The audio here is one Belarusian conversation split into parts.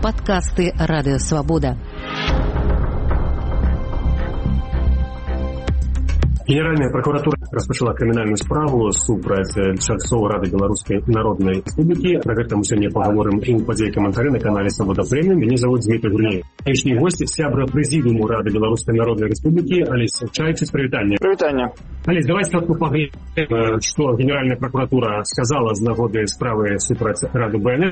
Падкасты Радыё Свабода. Генеральная прокуратура распачала крымінальную справу супраць чальцоў Рады Беларускай Народнай Рэспублікі. Пра гэта мы сёння паговорым і ў падзеі каментары на канале Свабода Прэміум. Мяне зовут Дмітрий Гурнеев. Лішні госць, сябра прэзідыуму Рады Беларускай Народнай Рэспублікі Алесь Чайчыц. Прывітанне. Прывітанне. Алесь, давайте паглядзім, што Генеральная прокуратура сказала з нагоды справы супраць Рады БНР.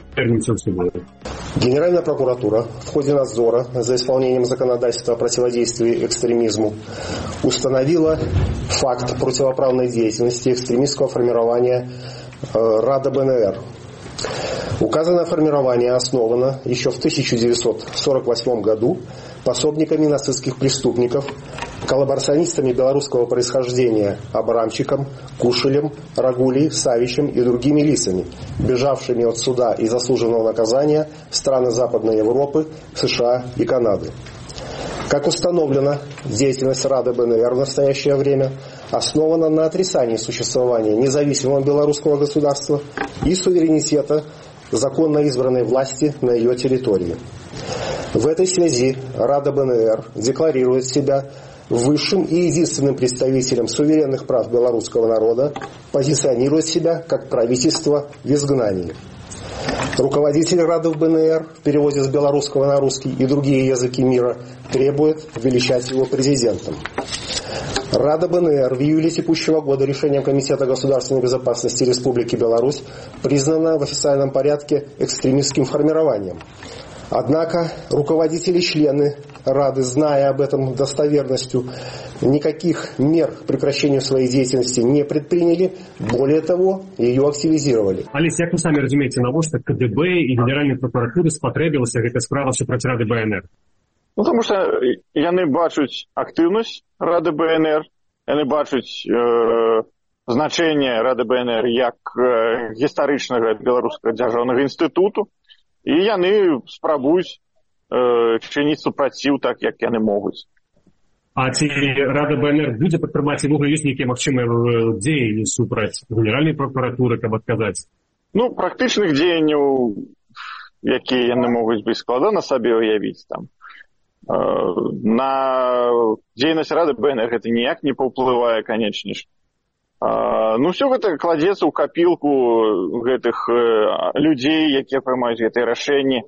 Генеральная прокуратура в ходе надзора за исполнением законодательства о противодействии экстремизму установила факт противоправной деятельности экстремистского формирования Рада БНР. Указанное формирование основано еще в 1948 году пособниками нацистских преступников, коллаборационистами белорусского происхождения Абрамчиком, Кушелем, Рагулей, Савичем и другими лицами, бежавшими от суда и заслуженного наказания в страны Западной Европы, США и Канады. Как установлено, деятельность Рады БНР в настоящее время основана на отрицании существования независимого белорусского государства и суверенитета законно избранной власти на ее территории. В этой связи Рада БНР декларирует себя высшим и единственным представителем суверенных прав белорусского народа, позиционирует себя как правительство в изгнании. Руководитель Рады БНР в переводе с белорусского на русский и другие языки мира требует величать его президентом. Рада БНР в июле текущего года решением Комитета государственной безопасности Республики Беларусь признана в официальном порядке экстремистским формированием. Однако руководители и члены Рады, зная об этом достоверностью, никаких мер к прекращению своей деятельности не предприняли, более того, ее активизировали. Алесь, як вы самі разумееце, навошта КДБ і Генеральнай прокуратуры спатрэбілася гэта справа супраць Рады БНР? Тому що яны бачаць актыўнасць Рады БНР, яны бачаць значэнне Рады БНР як гістарычнага беларускага дзяржаўнага інстытуту, і яны спрабуюць чыніць супраціў так, як яны могуць. А ці Рада БНР будзе падтрымаць, і ёсць нейкія магчымыя дзеянні супраць Генеральнай прокуратуры, каб адказаць? Практычных дзеянняў, якія яны могуць быць, складана сабе уявіць там. На дзейнасць Рады БНР гэта ніяк не паўплывае, канечне ж. Ўсё гэта кладзецца ў капілку гэтых людзей, якія прымаюць гэтыя рашэнні.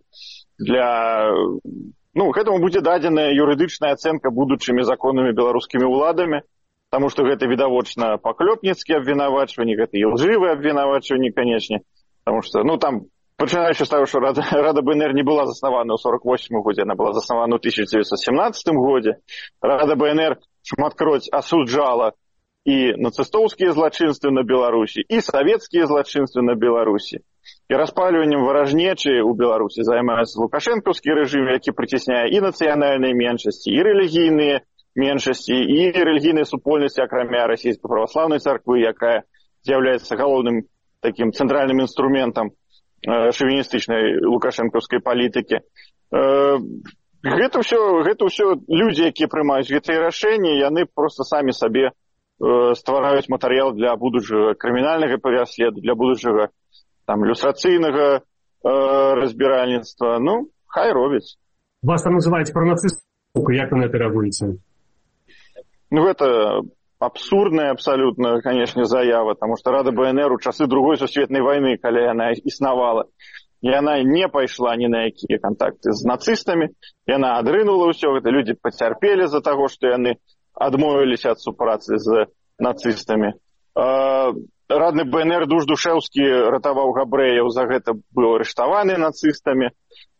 Гэтаму будзе дадзеная юрыдычная ацэнка будучымі законнымі беларускімі ўладамі, таму што гэта відавочна паклёпніцкія абвінавачванні, гэта і лжывыя абвінавачванні, канечне. Таму што, пачынаючы з таго, што Рада БНР не была заснавана ў 1948 годзе, она была заснавана ў 1917 годзе. Рада БНР шматкроць асуджала і нацыстоўскія злачынствы на Беларусі, і савецкія злачынствы на Беларусі. І распальваннем варажнечы ў Беларусі займаецца лукашэнкаўскі рэжым, які прыцісняе і нацыянальныя меншасці, і рэлігійныя меншасці, і рэлігійныя супольнасці, акрамя расійскай праваслаўнай царквы, якая з'яўляецца галоўным такім цэнтральным інструментам шавіністычнай лукашэнкаўскай палітыкі. Гэта ўсё людзі, якія прымаюць гэтыя рашэнні, яны проста самі сабе ствараюць матэрыял для будучага крымінальнага пераследу, для будучага люстрацыйнага разбіральніцтва. Хай робяць. Вас там называюць пра нацыстаў, як вы на гэта рэагуеце? Гэта абсурдная абсалютна, канешне, заява, таму што Рада БНР у часы Другой сусветнай вайны, калі яна існавала, яна не пайшла ні на якія кантакты з нацыстамі, яна адрынула ўсё гэта, людзі пацярпелі за таго, што яны адмовіліся ад супрацы з нацыстамі. Радны БНР Душ-Душэўскі ратаваў габрэяў, за гэта быў арыштаваны нацыстамі.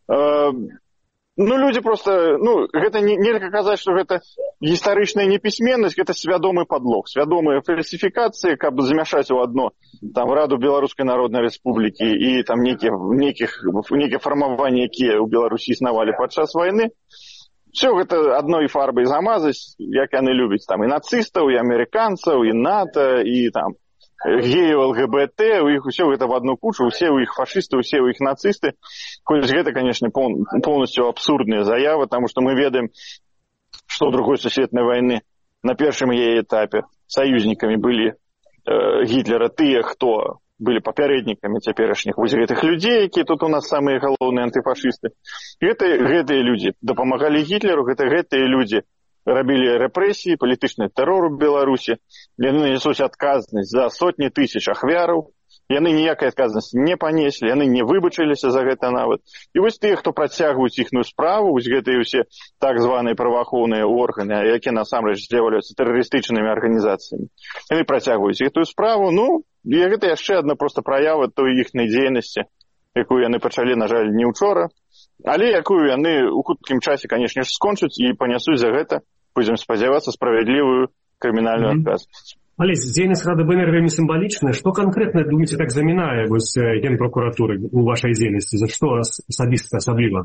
Людзі проста, гэта нельга казаць, што гэта гістарычная непісьменнасць, гэта свядомы падлог, свядомыя фальсіфікацыі, каб замяшаць у адно Раду Беларускай Народнай Рэспублікі і нейкія фармаванні, якія ў Беларусі існавалі падчас вайны. Все гэта адной фарбай замазаць, як яны любяць, і нацыстаў, і амерыканцаў, і НАТО, і геяў, ЛГБТ, у іх усё гэта в одну кучу, усе у іх фашысты, усе у іх нацысты. Хоць гэта, конечно, полностью абсурдная заява, потому что мы ведаем, что в Другой сусветнай войны на першым яе этапе союзниками были Гитлера тыя, хто былі папярэднікамі цяперашніх вось гэтых людзей, якія тут у нас самыя галоўныя антыфашысты. Гэтыя людзі дапамагалі Гітлеру, гэтыя людзі рабілі рэпрэсіі, палітычны тэрор у Беларусі, яны нясуць адказнасць за сотні тысяч ахвяраў, яны ніякай адказнасці не панеслі, яны не выбачыліся за гэта нават. І вось тыя, хто працягваюць іхную справу, вось гэтыя ўсе так званыя праваахоўныя органы, якія насамрэч з'яўляюцца тэрарыстычнымі арганізацыямі. Яны працягваюць гэтую справу, і гэта яшчэ адна проста праява той іхнай дзейнасці, якую яны пачалі, на жаль, не ўчора, але якую яны ў хуткім часе, канешне ж, скончаць і панясуць за гэта, будзем спадзявацца, справядлівую крымінальную адказнасць. Олесь, дзейнасць Рады БНР вельмі сімвалічная. Што канкрэтна, думаеце, так замінае вось Генпракуратуры у вашай дзейнасці? За што асабіста, асабліва?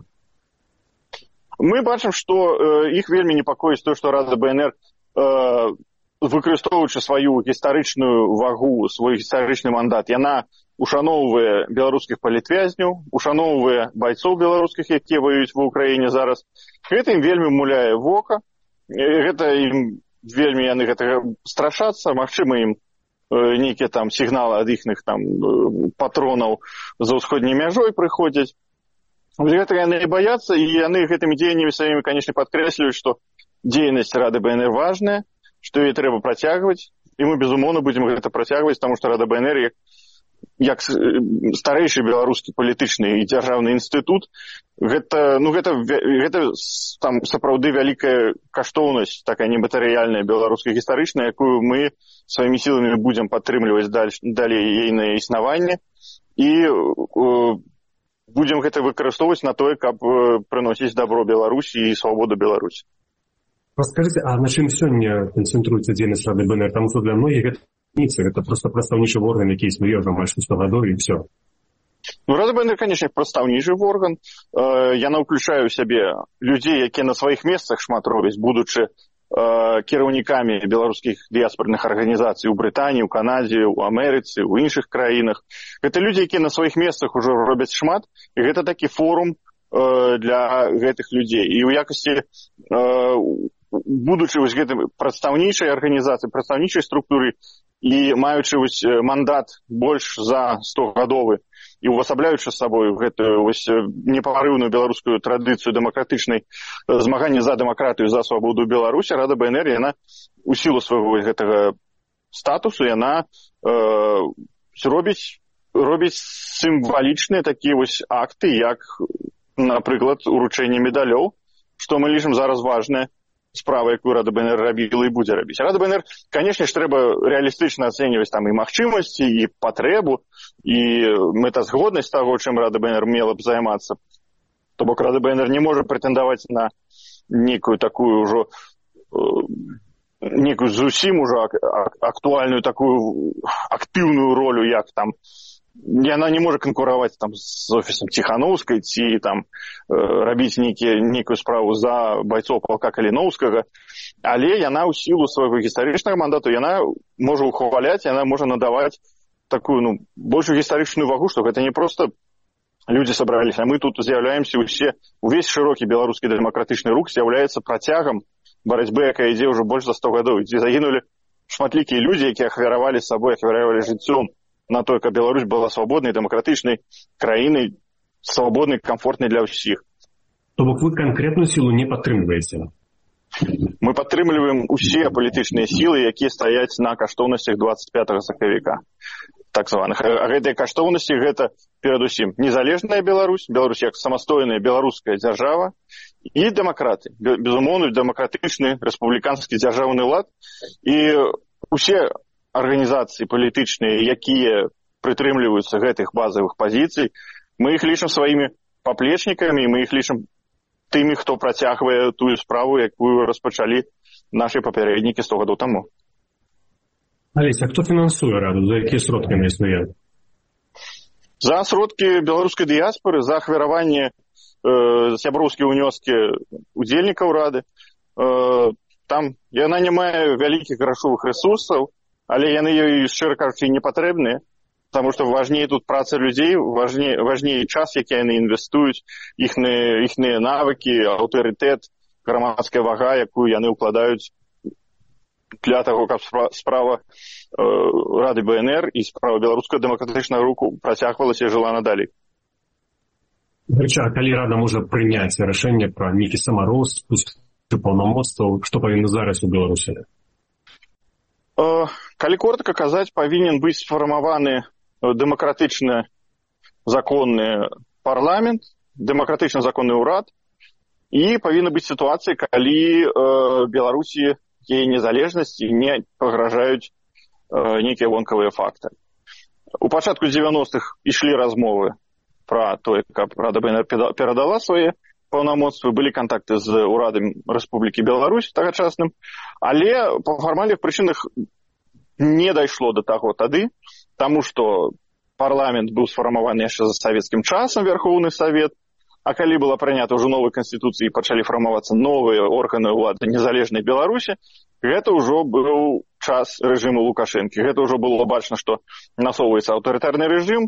Мы бачым, што іх вельмі непакоіць то, што Рада БНР, выкарыстоўваючы сваю гістарычную вагу, свой гістарычны мандат, яна ушаноўвае беларускіх палітвязняў, ушаноўвае байцоў беларускіх, якія ваююць ва ўкраіне зараз. Гэта ім вельмі муляе вока, гэта ім вельмі яны гэтага страшацца, магчыма, ім нейкія там сігналы ад іхных там патронаў за ўсходняй мяжой прыходзяць. Гэтага яны баяцца, і яны гэтымі дзеяннямі сваімі, канешне, падкрэсліваюць, што дзейнасць Рады БНР важная, што яе трэба працягваць, і мы, безумоўна, будзем гэта працягваць, таму што Рада БНР, як старэйшы беларускі палітычны і дзяржаўны інстытут, гэта там сапраўды вялікая каштоўнасць, такая нематэрыяльная беларуская гістарычная, якую мы сваімі сіламі будзем падтрымліваць далей ейнае існаванне, і будзем гэта выкарыстоўваць на тое, каб прыносіць дабро Беларусі і свабоду Беларусі. Раскажыце, а на чым сёння канцэнтруецца дзейнасць Рады БНР? Таму што для многіх гэта просто прадстаўнічы орган, які існуе ўжо амаль 100 гадоў, і ўсё. Рада БНР, канешне, прадстаўнічы орган. Яна ўключае ў сябе людзей, якія на сваіх месцах шмат робяць, будучы кіраўнікамі беларускіх дыяспорных арганізацый у Брытаніі, у Канадзе, у Амерыцы, у іншых краінах. Гэта людзі, якія на сваіх месцах ужо робяць шмат, і гэта такі форум для гэтых людзей. І ў якасці будучы вось гэтым прадстаўнічай арганізацыі, прадстаўнічай структуры, і маючы вось мандат больш за 100-гадовы і увасабляючы з сабою гэтую вось непарыўную беларускую традыцыю дэмакратычнай змагання за дэмакратыю, за свабоду Беларусі, Рада БНР, яна у сілу свайго гэтага статусу, яна робіць сімвалічныя такія вось акты, як, напрыклад, уручэнне медалёў, што мы лічым зараз важнае, справа, якую Рада БНР рабіла і будзе рабіць. Рада БНР, канешне ж, трэба рэалістычна ацэньваць там і магчымасці, і патрэбу, і мэтазгоднасць таго, чым Рада БНР мела б займацца. То бок Рада БНР не можа прэтэндаваць на нейкую такую ўжо нейкую зусім ужо актуальную такую актыўную ролю, як там яна не можа канкураваць там з офісам Ціханаўскай ці там рабіць нейкую справу за байцоў палка Каліноўскага, але яна ў сілу свайго гістарычнага мандату, яна можа ухваляць, яна можа надаваць такую большую гістарычную вагу, што гэта не проста людзі сабраліся, а мы тут з'яўляемся увесь шырокі беларускі дэмакратычны рух з'яўляецца працягам барацьбы, якая ідзе ўжо больш за 100 гадоў, дзе загінулі шматлікія людзі, якія ахвяравалі сабой, ахвяравалі жыццём на то, каб Беларусь была свабоднай, дэмакратычнай краінай, свабоднай, камфортнай для ўсіх. То бок вы канкрэтную сілу не падтрымліваеце? Мы падтрымліваем усе палітычныя сілы, якія стаяць на каштоўнасцях 25 сакавіка. Так званых. А гэтыя каштоўнасці гэта, перадусім, незалежная Беларусь, Беларусь як самастойная беларуская дзяржава, і дэмакраты. Безумоўна, дэмакратычны рэспубліканскі дзяржаўны лад. І усе арганізацыі палітычныя, якія прытрымліваюцца гэтых базавых пазіцый, мы іх лічым сваімі паплечнікамі, мы іх лічым тымі, хто працягвае тую справу, якую распачалі нашы папярэднікі 100 гадоў таму. Олесь, а хто фінансуе Раду? За якія сродкі яна існуе? За сродкі беларускай дыяспоры, за ахвяраванне сяброўскія ўнёскі удзельнікаў Рады. Там яна не мае вялікіх грашовых рэсурсаў, але яны ёй, шчыра кажучы, не патрэбныя, таму што важней тут праца людзей, важней час, які яны інвестуюць, іхныя навыкі, аўтарытэт, грамадская вага, якую яны ўкладаюць для того, каб справа Рады БНР і справа Беларускага дэмакратычнага руху працягвалася і жыла надалей. А калі Рада можа прыняць рашэнне пра нейкі самароспуск паўнамоцтваў, што павінна зараз у Беларусі? Калі коротка казаць, павінен быць сфармаваны дэмакратычны законны парламент, дэмакратычна законны ўрад, і павінна быць сітуацыя, калі Беларусі яе незалежнасці не пагражаюць нейкія вонкавыя фактары. У пачатку 90-х ішлі размовы пра тое, каб Рада БНР перадала свае паўнамоцтвы, былі кантакты з урадам Рэспублікі Беларусь тагачасным, але па фармальных прычынах не дайшло да таго тады, таму што парламент быў сфармаваны яшчэ за савецкім часам, Верхоўны Савет, а калі была прынята ўжо новай канстытуцыі і пачалі фармавацца новыя органы ўлады незалежнай Беларусі, гэта ўжо быў час рэжыму Лукашэнкі. Гэта ўжо было бачна, што насоўваецца аўтарытарны рэжым,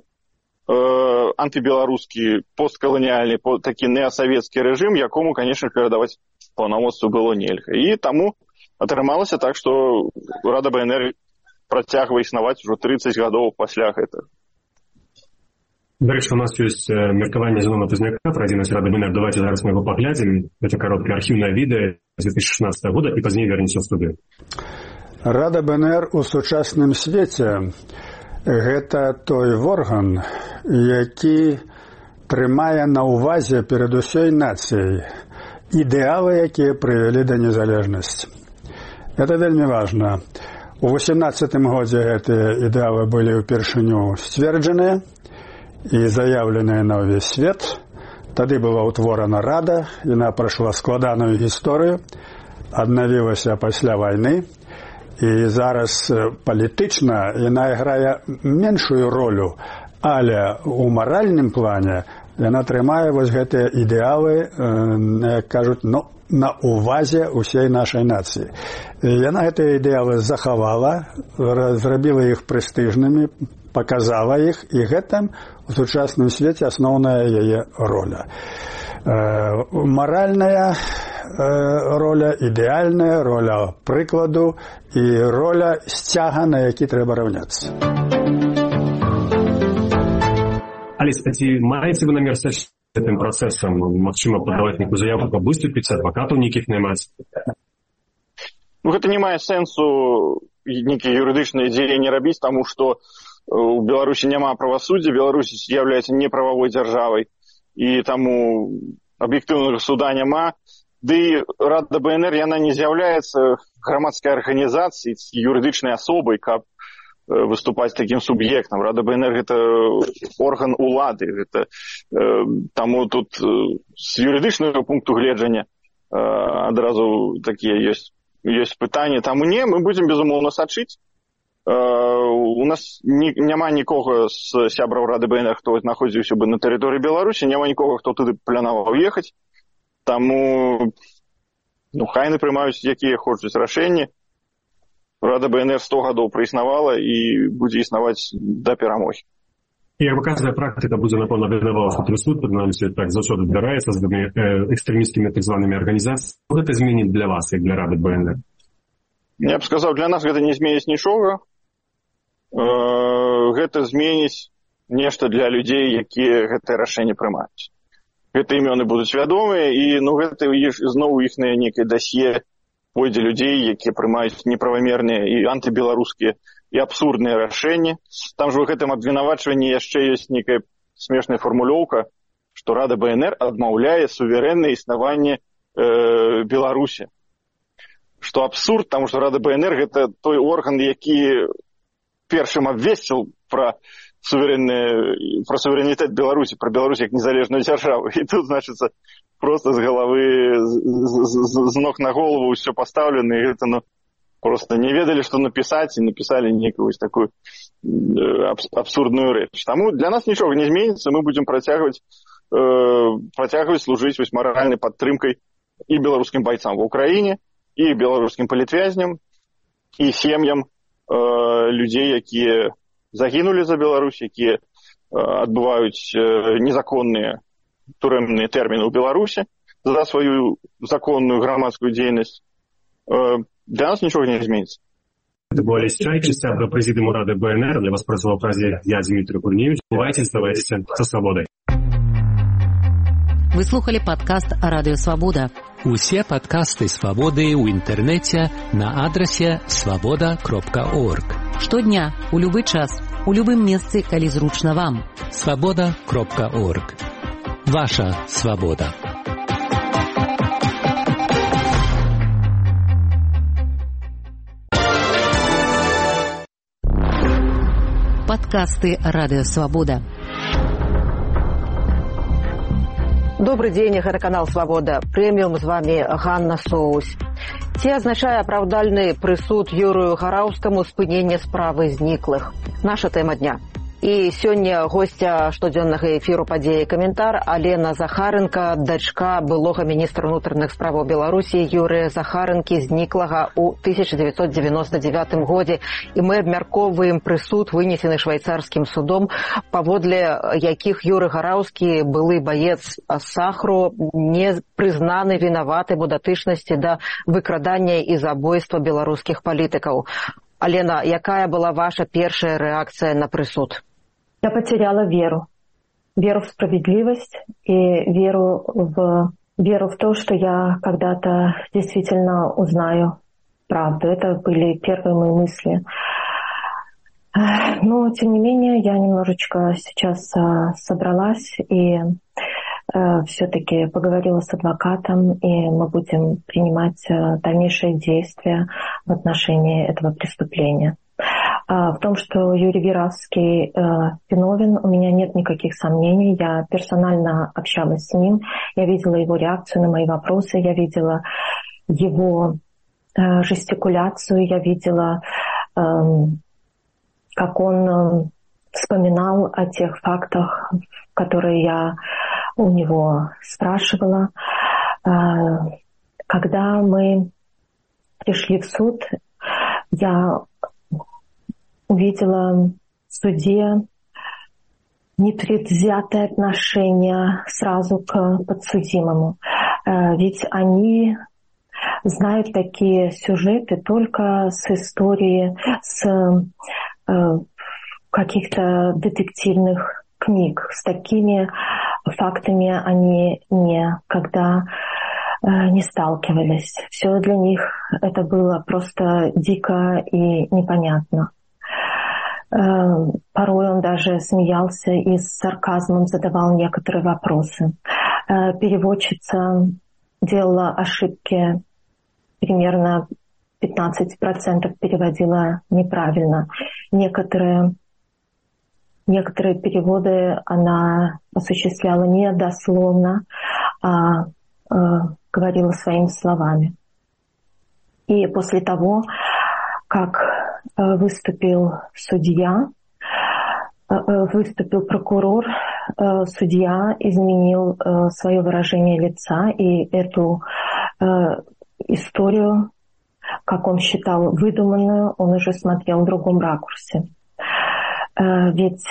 антыбеларускі, посткаланіяльны, такі неасавецкі рэжым, якому, канешне, перадаваць паўнамоцтвы было нельга. І таму атрымалася так, што Рада БНР працягвае існаваць ужо 30 гадоў пасля гэтага. Дарэчы, у нас ёсць меркаванне Зенона Пазняка пра дзейнасць Рады БНР. Давайте зараз мы его паглядзім. Это кароткае архіўнае відэа з 2016 года і пазней вернемся ў студыю. Рада БНР у сучасным свеце гэта той орган, які трымае на ўвазе перад усёй нацыяй ідэалы, якія прывялі да незалежнасці. Гэта вельмі важна. У 18 годзе гэтыя ідэалы былі ўпершыню сцверджаныя і заявленыя на ўвесь свет. Тады была ўтворана Рада, яна прайшла складаную гісторыю, аднавілася пасля вайны, і зараз палітычна яна іграе меншую ролю, але ў маральным плане яна трымае вось гэтыя ідэалы, як кажуць, на ўвазе ўсей нашай нацыі. Яна гэтыя ідэалы захавала, зрабіла іх прэстыжнымі, показала іх, і гэта у сучасным свеце асноўная яе роля. Маральная роля, ідэальная роля прыкладу і роля сцяга, на які трэба раўняцца. Алесь, а ці маеце вы намер стаць гэтым працэсам? Магчыма, падаваць нейкую заявку, каб выступіць, адвакатаў нейкіх наймаць? Гэта не мае сэнсу нейкія юрыдычныя дзеянні рабіць, таму што у Беларусі няма правасуддзя, Беларусь з'яўляецца неправавой дзяржавай, і таму аб'ектыўнага суда няма. Ды Рада БНР, яна не з'яўляецца грамадскай арганізацыяй, юрыдычнай асобай, каб выступаць такім суб'ектам. Рада БНР – гэта орган улады. Таму тут з юрыдычнага пункту гледжання адразу такія ёсць пытанні. Таму не, мы будзем, безумоўна, сачыць. У нас няма нікога з сябраў Рады БНР, хто знаходзіўся бы на тэрыторыі Беларусі, няма нікога, хто туды планаваў ехаць. Таму хайны прымаюць, якія хочуць рашэнні. Рада БНР 100 гадоў праіснавала і будзе існаваць да перамогі. І як выказвае практыка, будзе, напэўна, вядавала, што суд, прынамсі, так заўсёды збіраецца з экстрэмісцкімі так званымі арганізацыямі. Што гэта зменіць для вас, як для Рады БНР? Я б сказаў, для нас гэта не зменіць нічога. Гэта зменіць нешта для людзей, якія гэтае рашэнне прымаюць. Гэтыя імёны будуць вядомыя, і гэта зноў іхнае нейкае дасье пойдзе людзей, якія прымаюць неправамерныя і антыбеларускія і абсурдныя рашэнні. Там жа ў гэтым абвінавачванні яшчэ ёсць нейкая смешная фармулёўка, што Рада БНР адмаўляе суверэннае існаванне Беларусі. Што абсурд, таму што Рада БНР – гэта той орган, які першым абвесціў пра суверэнітэт Беларусі, пра Беларусь як незалежную дзяржаву. І тут, значыцца, проста з галавы, з ног на голову ўсё пастаўлена, і гэта, проста не ведалі, што напісаць, і напісалі нейкую такую абсурдную рэч. Таму для нас нічога не зменіцца, мы будзем працягваць служыць маральнай падтрымкай і беларускім байцам ва ўкраіне, і беларускім палітвязням, і сем'ям людзей, якія загінулі за Беларусь, якія адбываюць незаконныя турэмныя тэрміны ў Беларусі за сваю законную грамадскую дзейнасць. для нас ничего не изменится. Это был Олесь Чайки, сябра президиума Рады БНР. Для вас працаваў празе я, Дмитрий Гурневич. Бывайте, оставайтесь со свободой. Вы слухали падкаст «Радыё Свабода». Усе падкасты «Свабоды» ў інтэрнэце на адрасе свабода.орг. Штодня, у любы час, у любым месцы, калі зручна вам. свабода.орг. Ваша свабода. Падкасты «Радыё Свабода». Добрый день, это канал «Свобода». Премиум, с вами Ганна Соусь. Ці азначае апраўдальны прысуд Юрыю Гараўскаму спынення справы зніклых. Наша тэма дня. І сёння госця штодзённага эфіру «Падзеі каментар» Алена Захаренко, дачка былога міністра ўнутраных справаў Беларусі Юрыя Захаренкі, зніклага ў 1999 годзе. І мы абмяркоўваем прысуд, вынесены швейцарскім судом, паводле якіх Юрый Гараўскі, былы баец Сахру, не прызнаны вінаватым у датычнасці да выкрадання і забойства беларускіх палітыкаў. Алена, якая была ваша першая реакция на присуд? Я потеряла веру. Веру в справедливость и веру в то, что я когда-то действительно узнаю правду. Это были первые мои мысли. Но, тем не менее, я немножечко сейчас собралась и все-таки поговорила с адвокатом, и мы будем принимать дальнейшие действия в отношении этого преступления. В том, что Юрий Гараўскі виновен, у меня нет никаких сомнений. Я персонально общалась с ним, я видела его реакцию на мои вопросы, я видела его жестикуляцию, я видела, как он вспоминал о тех фактах, которые я у него спрашивала. Когда мы пришли в суд, я увидела в суде непредвзятое отношение сразу к подсудимому. Ведь они знают такие сюжеты только с истории, с каких-то детективных книг. С такими фактами они никогда не сталкивались. Все для них это было просто дико и непонятно. Порой он даже смеялся и с сарказмом задавал некоторые вопросы. Переводчица делала ошибки, примерно 15% переводила неправильно. Некоторые переводы она осуществляла не дословно, а говорила своими словами. И после того, как выступил прокурор, судья изменил свое выражение лица, и эту историю, как он считал выдуманную, он уже смотрел в другом ракурсе. Ведь...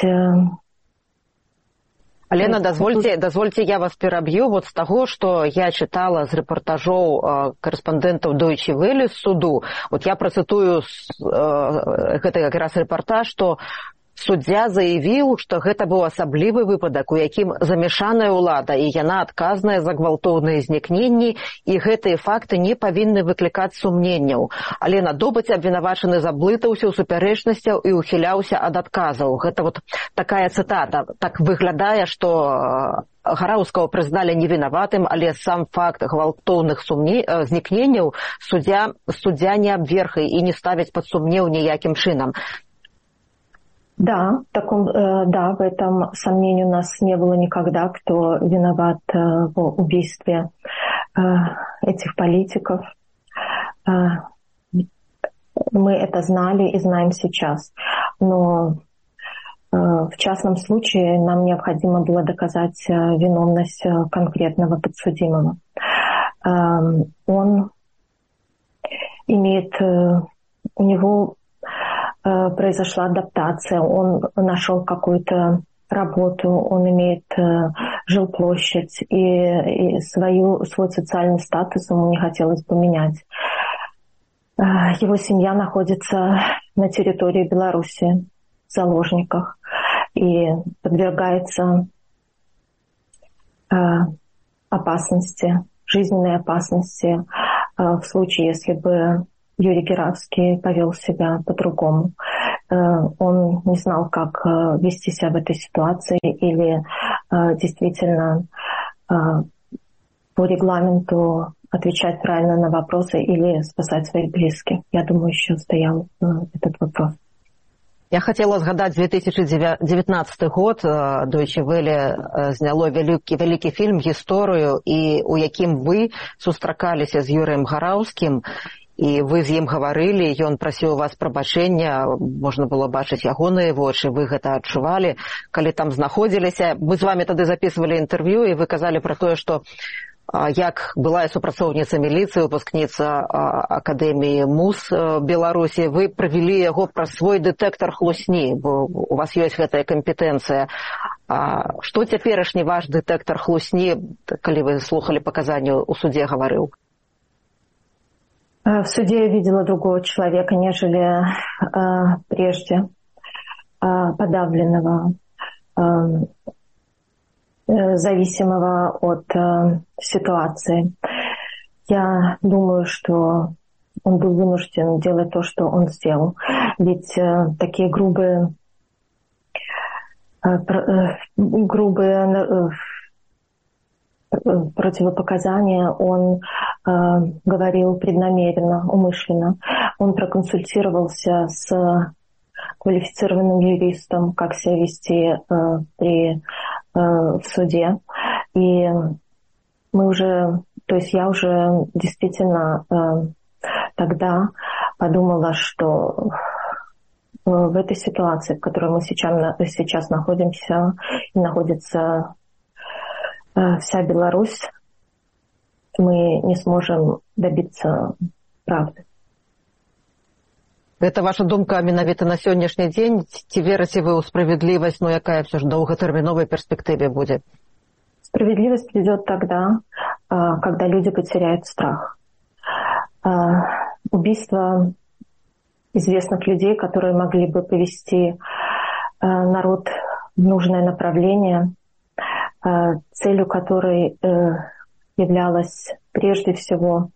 Алена, дазвольце я вас пераб'ю. Вот з таго, што я чытала з рэпартажоў корэспандэнтаў Deutsche Welle з суду, вот я працытую гэты якраз рэпартаж, што суддзя заявіў, што гэта быў асаблівы выпадак, у якім замешаная ўлада, і яна адказная за гвалтоўныя знікненні, і гэтыя факты не павінны выклікаць сумненняў. Алена, добыць абвінавачаны заблытаўся ў супярэчнасцяў і ухіляўся ад адказаў. Гэта вот такая цытата. Так выглядае, што Гараўскага прызналі невінаватым, але сам факт гвалтоўных знікненняў суддзя не абверг і не ставіць пад сумнеў ніякім чынам. Да, в этом сомнений у нас не было никогда, кто виноват в убийстве этих политиков. Мы это знали и знаем сейчас. Но в частном случае нам необходимо было доказать виновность конкретного подсудимого. Он имеет, у него произошла адаптация, он нашел какую-то работу, он имеет жилплощадь, и свой социальный статус ему не хотелось бы менять. Его семья находится на территории Беларуси в заложниках и подвергается опасности, жизненной опасности в случае, если бы Юрий Геравский повел себя по-другому. Он не знал, как вести себя в этой ситуации или действительно по регламенту отвечать правильно на вопросы или спасать своих близких. Я думаю, еще стоял этот вопрос. Я хотела згадаць 2019 год. Deutsche Welle зняло вялікі фільм «Гісторыю», і у якім вы сустракаліся з Юрыем Гараўскім, і вы з ім гаварылі, ён прасіў у вас прабачэння, можна было бачыць ягоныя вочы, вы гэта адчувалі, калі там знаходзіліся. Мы з вамі тады записывалі інтэрв'ю, і вы казалі пра тое, што як былая супрацоўніца міліцыі, выпускніца Акадэміі МУЗ Беларусі, вы правялі яго праз свой дэтэктар хлусні, бо у вас ёсць гэтая кампетэнцыя. Што цяперашні ваш дэтэктар хлусні, калі вы слухалі паказанні ў судзе, гаварыў? В суде я видела другого человека, нежели прежде, подавленного, зависимого от ситуации. Я думаю, что он был вынужден делать то, что он сделал. Ведь такие грубые противопоказания он говорил преднамеренно, умышленно. Он проконсультировался с квалифицированным юристом, как себя вести в суде. И мы уже, то есть я уже действительно тогда подумала, что в этой ситуации, в которой мы сейчас находимся, и находится вся Беларусь, мы не сможем добиться правды. Гэта ваша думка менавіта на сённяшні дзень? Ці верыце вы ў справядлівасць, якая все ж доўгатэрміновай перспектыве будзе? Справедливость придет тогда, когда люди потеряют страх. Убийство известных людей, которые могли бы повести народ в нужное направление, целью которой являлось прежде всего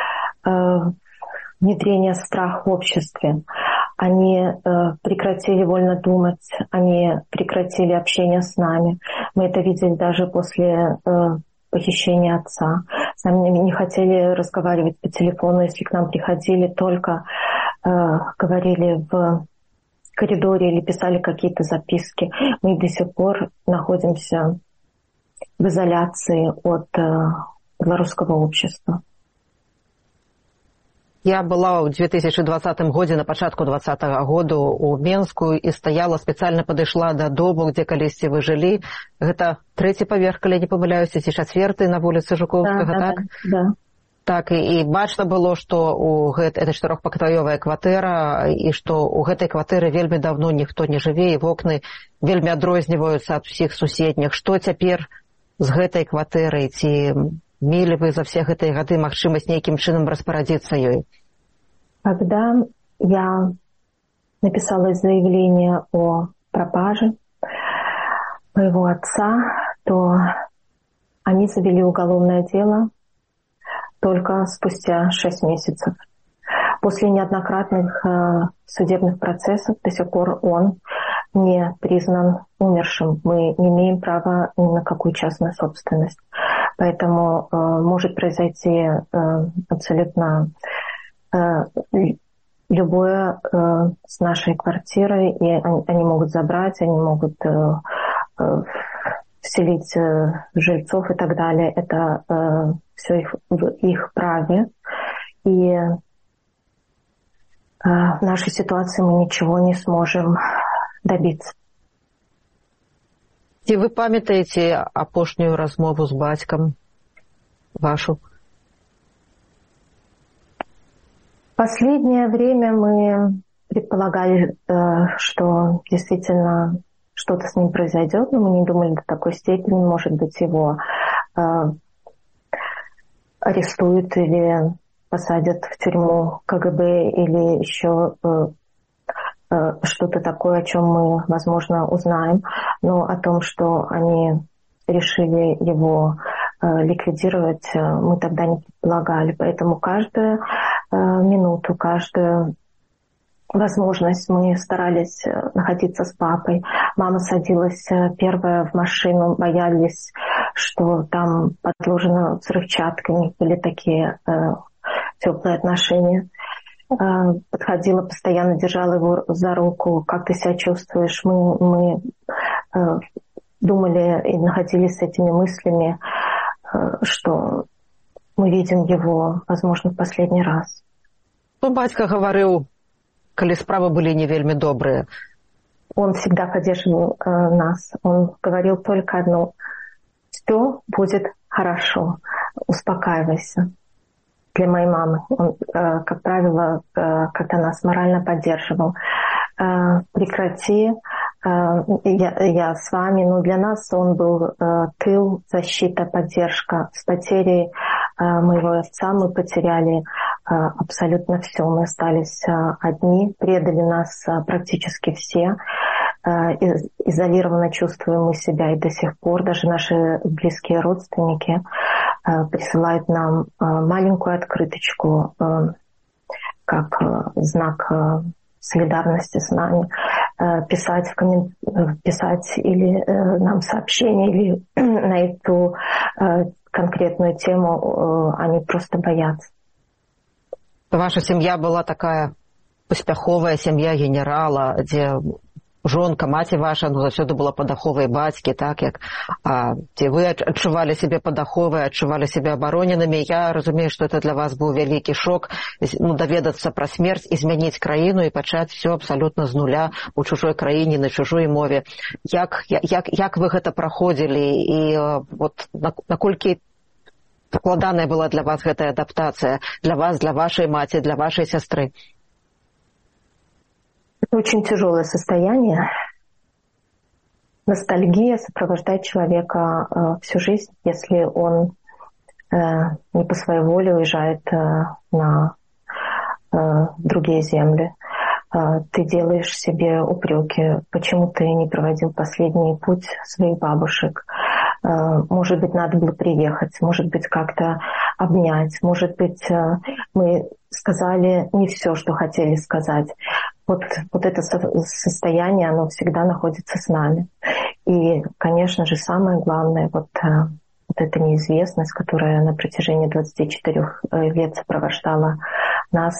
внедрение страха в обществе. Они прекратили вольно думать, они прекратили общение с нами. Мы это видели даже после похищения отца. С нами не хотели разговаривать по телефону, если к нам приходили, только говорили в коридоре или писали какие-то записки. Мы до сих пор находимся в изоляции от белорусского общества. Я была ў 2020 годзе, на пачатку 2020 году у Менску і стаяла, спецыяльна падышла да дому, дзе калісьці вы жылі. Гэта 3-й паверх, калі не памыляюся, ці 4-й на вуліцы Жуковскага, так? Да. Так, і бачна было, што гэта 4-пакаёвая кватэра, і што ў гэтай кватэры вельмі давно ніхто не жыве, і вокны вельмі адрозніваюцца ад усіх суседніх. Што цяпер з гэтай кватэрай? Ці мелі вы за все гэтыя гады магчымасць нейкім чынам распарадзіцца ёй? Когда я написала заявление о пропаже моего отца, то они завели уголовное дело только спустя 6 месяцев. После неоднократных судебных процессов до сих пор он не признан умершим. Мы не имеем права ни на какую частную собственность. Поэтому может произойти абсолютно любое с нашей квартирой, и они могут забрать, они могут вселить жильцов и так далее. Это все в их праве. И в нашей ситуации мы ничего не сможем добиться. Ці вы памятаеце апошнюю размову з бацькам вашу? Последнее время мы предполагали, что действительно что-то с ним произойдет, но мы не думали до такой степени, может быть, его арестуют или посадят в тюрьму КГБ или еще что-то такое, о чем мы, возможно, узнаем. Но о том, что они решили его ликвидировать, мы тогда не предполагали. Поэтому каждую минуту, каждую возможность мы старались находиться с папой. Мама садилась первая в машину, боялись, что там подложена взрывчатка. У них были такие теплые отношения. Подходила, постоянно держала его за руку. Как ты себя чувствуешь? Мы думали и находились с этими мыслями, что мы видим его, возможно, в последний раз. Ну, батька говорил, коли справы были не вельми добрые. Он всегда поддерживал нас. Он говорил только одно: все будет хорошо, успокаивайся. Для моей мамы он, как правило, как-то нас морально поддерживал. Прекрати, я с вами. Но для нас он был тыл, защита, поддержка. С потерей моего отца мы потеряли абсолютно все. Мы остались одни, предали нас практически все. Изолированно чувствуем мы себя и до сих пор. Даже наши близкие родственники присылают нам маленькую открыточку как знак солидарности с нами, писать или нам сообщение, или на эту конкретную тему они просто боятся. Ваша семья была такая паспяховая семья генерала, где жонка, маці ваша, заўсёды была пад аховай бацькі, так, як ці вы адчувалі сябе пад аховай, адчувалі сябе абароненымі. Я разумею, што это для вас быў вялікі шок, даведацца пра смерць і змяніць краіну і пачаць все абсалютна з нуля у чужой краіне, на чужой мове. Як вы гэта праходзілі і вот наколькі складаная была для вас гэтая адаптацыя, для вас, для вашай маці, для вашай сястры? Это очень тяжелое состояние. Ностальгия сопровождает человека всю жизнь, если он не по своей воле уезжает на другие земли. Ты делаешь себе упреки, почему ты не проводил последний путь своих бабушек. Может быть, надо было приехать, может быть, как-то обнять, может быть, мы сказали не все, что хотели сказать. Вот это состояние, оно всегда находится с нами. И, конечно же, самое главное, вот эта неизвестность, которая на протяжении 24 лет сопровождала нас,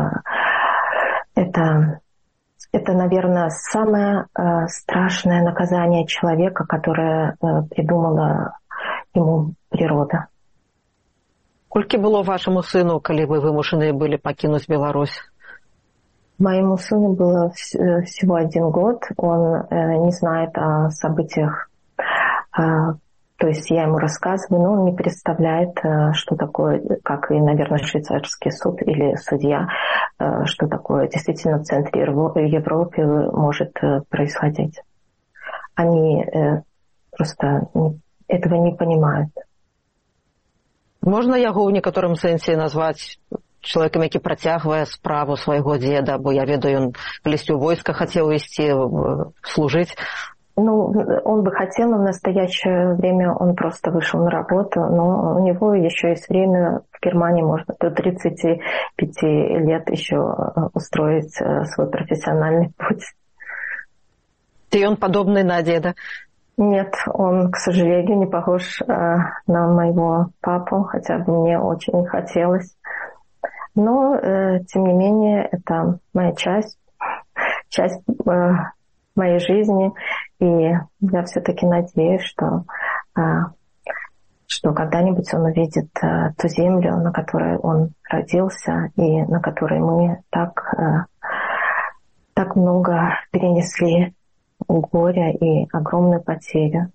это, наверное, самое страшное наказание человека, которое придумала ему природа. Колькі было вашему сыну, калі вы вымушаны были покинуть Беларусь? Моему сыну было всего 1 год. Он не знает о событиях. То есть я ему рассказываю, но он не представляет, что такое, как и, наверное, швейцарский суд или судья, что такое действительно в центре Европы может происходить. Они просто этого не понимают. Можна яго ў некаторым сэнсе назваць чалавекам, які працягвае справу свайго дзеда, бо я ведаю, ён калісьці ў войска хацеў ісці служыць. Ну, он бы хотел, но в настоящее время он просто вышел на работу, но у него еще есть время в Германии, можно до 35 лет еще устроить свой профессиональный путь. И он подобный на деда? Нет, он, к сожалению, не похож на моего папу, хотя бы мне очень хотелось. Но, тем не менее, это моя часть моей жизни, и я все-таки надеюсь, что когда-нибудь он увидит ту землю, на которой он родился, и на которой мы так много перенесли горя и огромную потерю.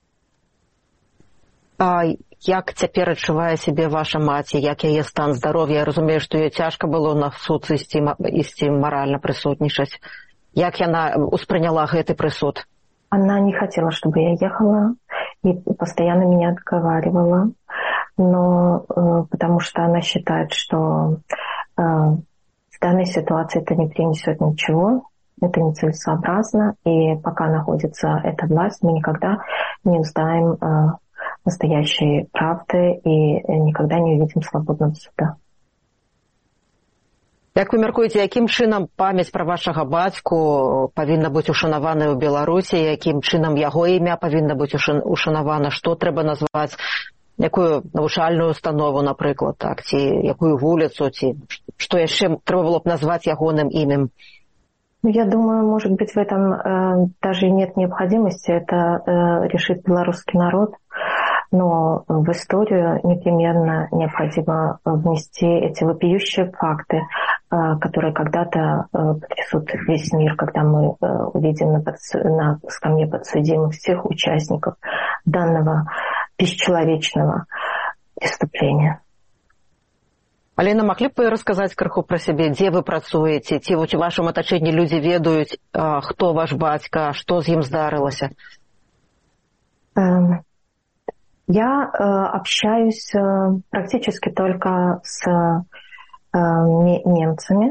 А як цяпер адчувае сябе ваша маці, як яе стан здароўя? Я разумею, што ёй цяжка было на суд ісці маральна прысутнічаць. Як яна успрыняла гэты прысуд? Она не хотела, чтобы я ехала, и постоянно меня отговаривала. но потому что она считает, что в данной ситуации это не принесет ничего, это нецелесообразно, и пока находится эта власть, мы никогда не узнаем настоящей правды и никогда не увидим свободного суда. Як вы мяркуеце, якім чынам памяць пра вашага бацьку павінна быць ушанаваная ў Беларусі, якім чынам яго імя павінна быць ушанавана, што трэба назваць, якую навучальную установу, напрыклад, так, ці якую вуліцу, ці што яшчэ трэба было б назваць ягоным імем? Я думаю, может быть, в этом даже нет необходимости, это решит белорусский народ. Но в историю непременно необходимо внести эти вопиющие факты, которые когда-то потрясут весь мир, когда мы увидим на скамье подсудимых всех участников данного бесчеловечного преступления. Алена, маглі б вы расказаць крыху пра сябе, дзе вы працуеце, ці ў вашым атачэнні людзі ведаюць, хто ваш бацька, што з ім здарылася? Я общаюсь практически только с немцами.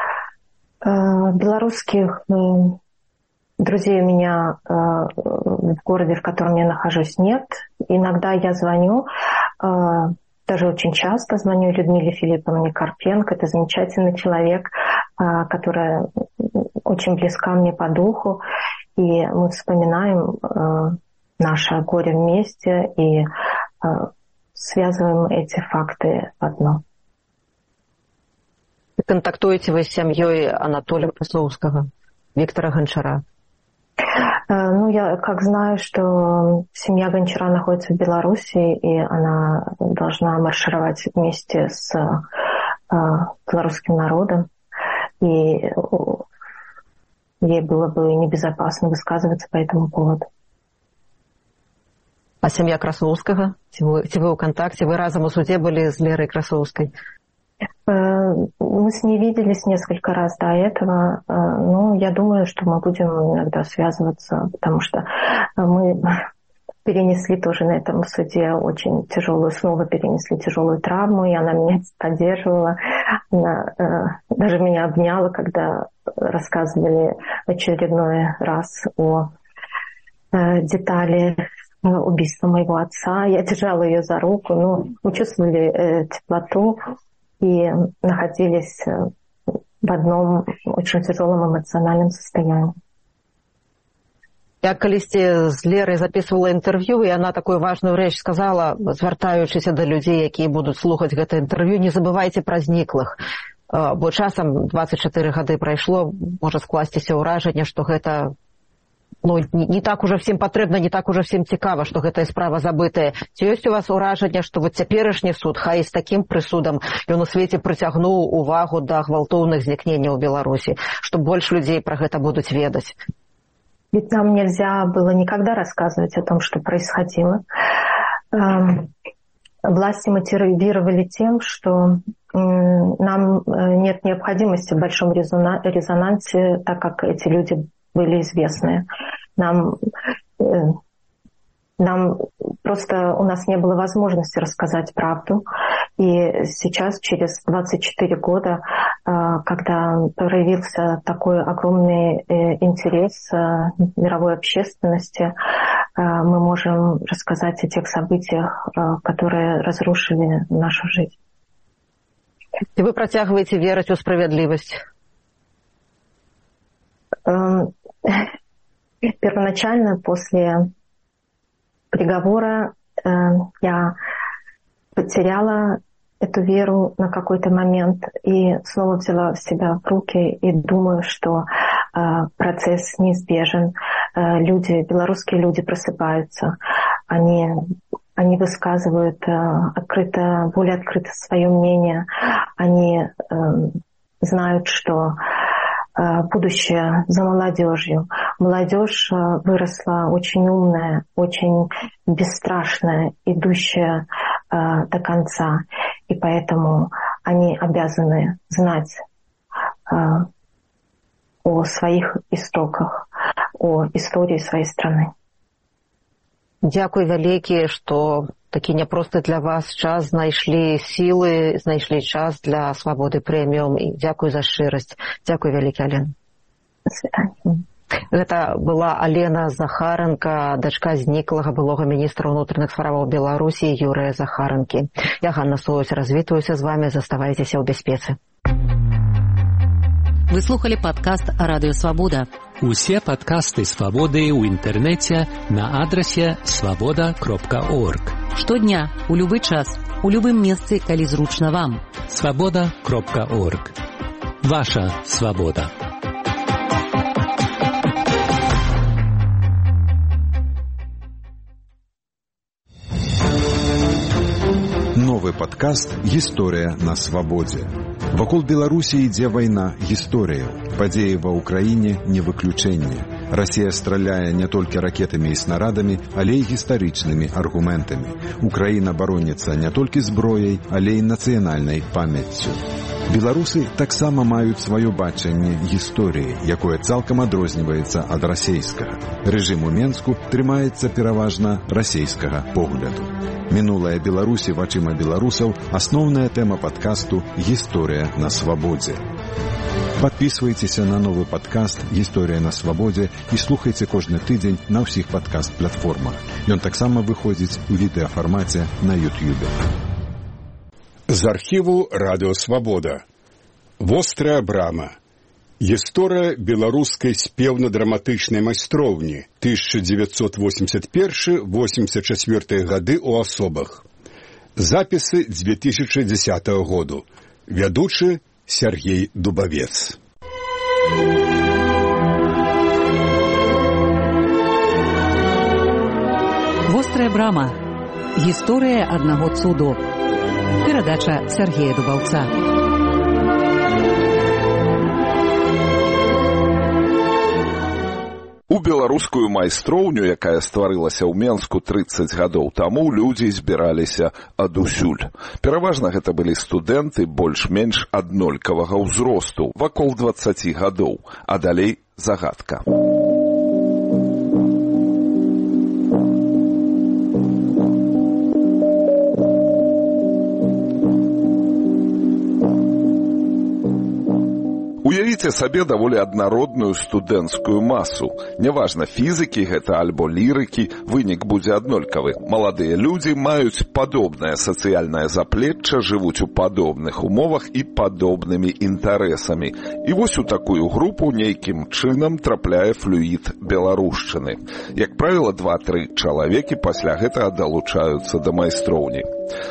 Белорусских друзей у меня в городе, в котором я нахожусь, нет. Иногда я звоню, даже очень часто звоню Людмиле Филипповне Карпенко. Это замечательный человек, которая очень близка мне по духу. И мы вспоминаем наше горе вместе и связываем эти факты в одно. Контактуете вы с семьей Анатолия Красовского, Виктора Гончара? Ну, я как знаю, что семья Гончара находится в Беларуси, и она должна маршировать вместе с белорусским народом, и ей было бы небезопасно высказываться по этому поводу. А семья Красовского? Ці вы ў контакте? Вы разом у суде были с Лерой Красовской? Мы с ней виделись несколько раз до этого. Но я думаю, что мы будем иногда связываться, потому что мы перенесли тоже на этом суде очень тяжелую, снова перенесли тяжелую травму, и она меня поддерживала. Она даже меня обняла, когда рассказывали в очередной раз о детали убийства моего отца. Я держала ее за руку, но мы чувствовали теплоту и находились в одном очень тяжелом эмоциональном состоянии. Я калісьці з Лерай записывала інтэрв'ю, і яна такую важную рэч сказала, звяртаючыся да людзей, якія будуць слухаць гэта інтэрв'ю, не забывайце пра зніклых. Бо часам 24 гады прайшло, можа скласціся ўражанне, што гэта не так уже всем патрэбна, не так уже всем цікава, што гэтая справа забытая. Ці ёсць у вас ўражанне, што вот цяперашні суд, хай і з такім прысудам, ён у свеце прыцягнуў увагу да гвалтоўных знікненняў у Беларусі, што больш людзей пра гэта будуць ведаць? Ведь нам нельзя было никогда рассказывать о том, что происходило. Власти мотивировали тем, что нам нет необходимости в большом резонансе, так как эти люди были известны. Нам просто у нас не было возможности рассказать правду. И сейчас, через 24 года, когда проявился такой огромный интерес мировой общественности, мы можем рассказать о тех событиях, которые разрушили нашу жизнь. И вы протягиваете верить в справедливость? Первоначально, после приговора, я потеряла эту веру на какой-то момент и снова взяла себя в руки и думаю, что процесс неизбежен. Белорусские люди просыпаются, они высказывают более открыто свое мнение, они знают, что будущее за молодежью. Молодежь выросла очень умная, очень бесстрашная, идущая до конца. И поэтому они обязаны знать о своих истоках, о истории своей страны. Дякую вялікі, што такі няпросты для вас час знайшлі сілы, знайшлі час для свабоды прэміум. І дзякуй за шчырасць. Дзякуй вялікі, Алена. До свидания. Гэта была Алена Захаренко, дачка зніклага былога міністра ўнутраных справаў Беларусі Юрыя Захаренкі. Я Ганна Соусь, развітваюся з вами, заставайцеся ў бяспецы. Вы слухали падкаст «Радыё Свабода». Усе падкасты «Свабоды» ў інтэрнэце на адрасе свабода.орг. Штодня, у любы час, у любым месцы, калі зручна вам. свабода.орг. Ваша свабода. Новы падкаст «Гісторыя на свабодзе». Вакол Беларусі ідзе вайна гісторыяў. Падзеі ва ўкраіне не выключэнне. Расія страляе не толькі ракетамі і снарадамі, але і гістарычнымі аргументамі. Украіна бароніцца не толькі зброяй, але і нацыянальнай памяццю. Беларусы таксама маюць сваё бачанне гісторыі, якое цалкам адрозніваецца ад расейскага. Рэжым у Менску трымаецца пераважна расейскага погляду. Мінулая Беларусі вачыма беларусаў – асноўная тэма падкасту «Гісторыя на свабодзе». Падпісвайцеся на новы падкаст «Гісторыя на свабодзе» і слухайце кожны тыдзень на ўсіх падкаст-платформах. Ён таксама выходзіць у відэафармаце на YouTube. З архіву «Радыё Свабода». Вострая брама. Гісторыя беларускай спеўна-драматычнай майстроўні 1981-84 гады ў асобах. Запісы 2010 году. Вядучы Сергей Дубавец. Вострая брама. Гісторыя аднаго цуду. Перадача Сергея Дубаўца. У беларускую майстроўню, якая стварылася ў Менску 30 гадоў таму, людзі збіраліся адусюль. Пераважна гэта былі студэнты больш-менш аднолькавага ўзросту, вакол 20 гадоў, а далей загадка. Уявіце сабе даволі аднародную студэнцкую масу. Няважна, фізікі гэта альбо лірыкі, вынік будзе аднолькавы. Маладыя людзі маюць падобнае сацыяльнае заплечча, жывуць у падобных умовах і падобнымі інтарэсамі. І вось у такую групу нейкім чынам трапляе флюід беларушчыны. Як правіла, 2-3 чалавекі пасля гэтага далучаюцца да майстроўні.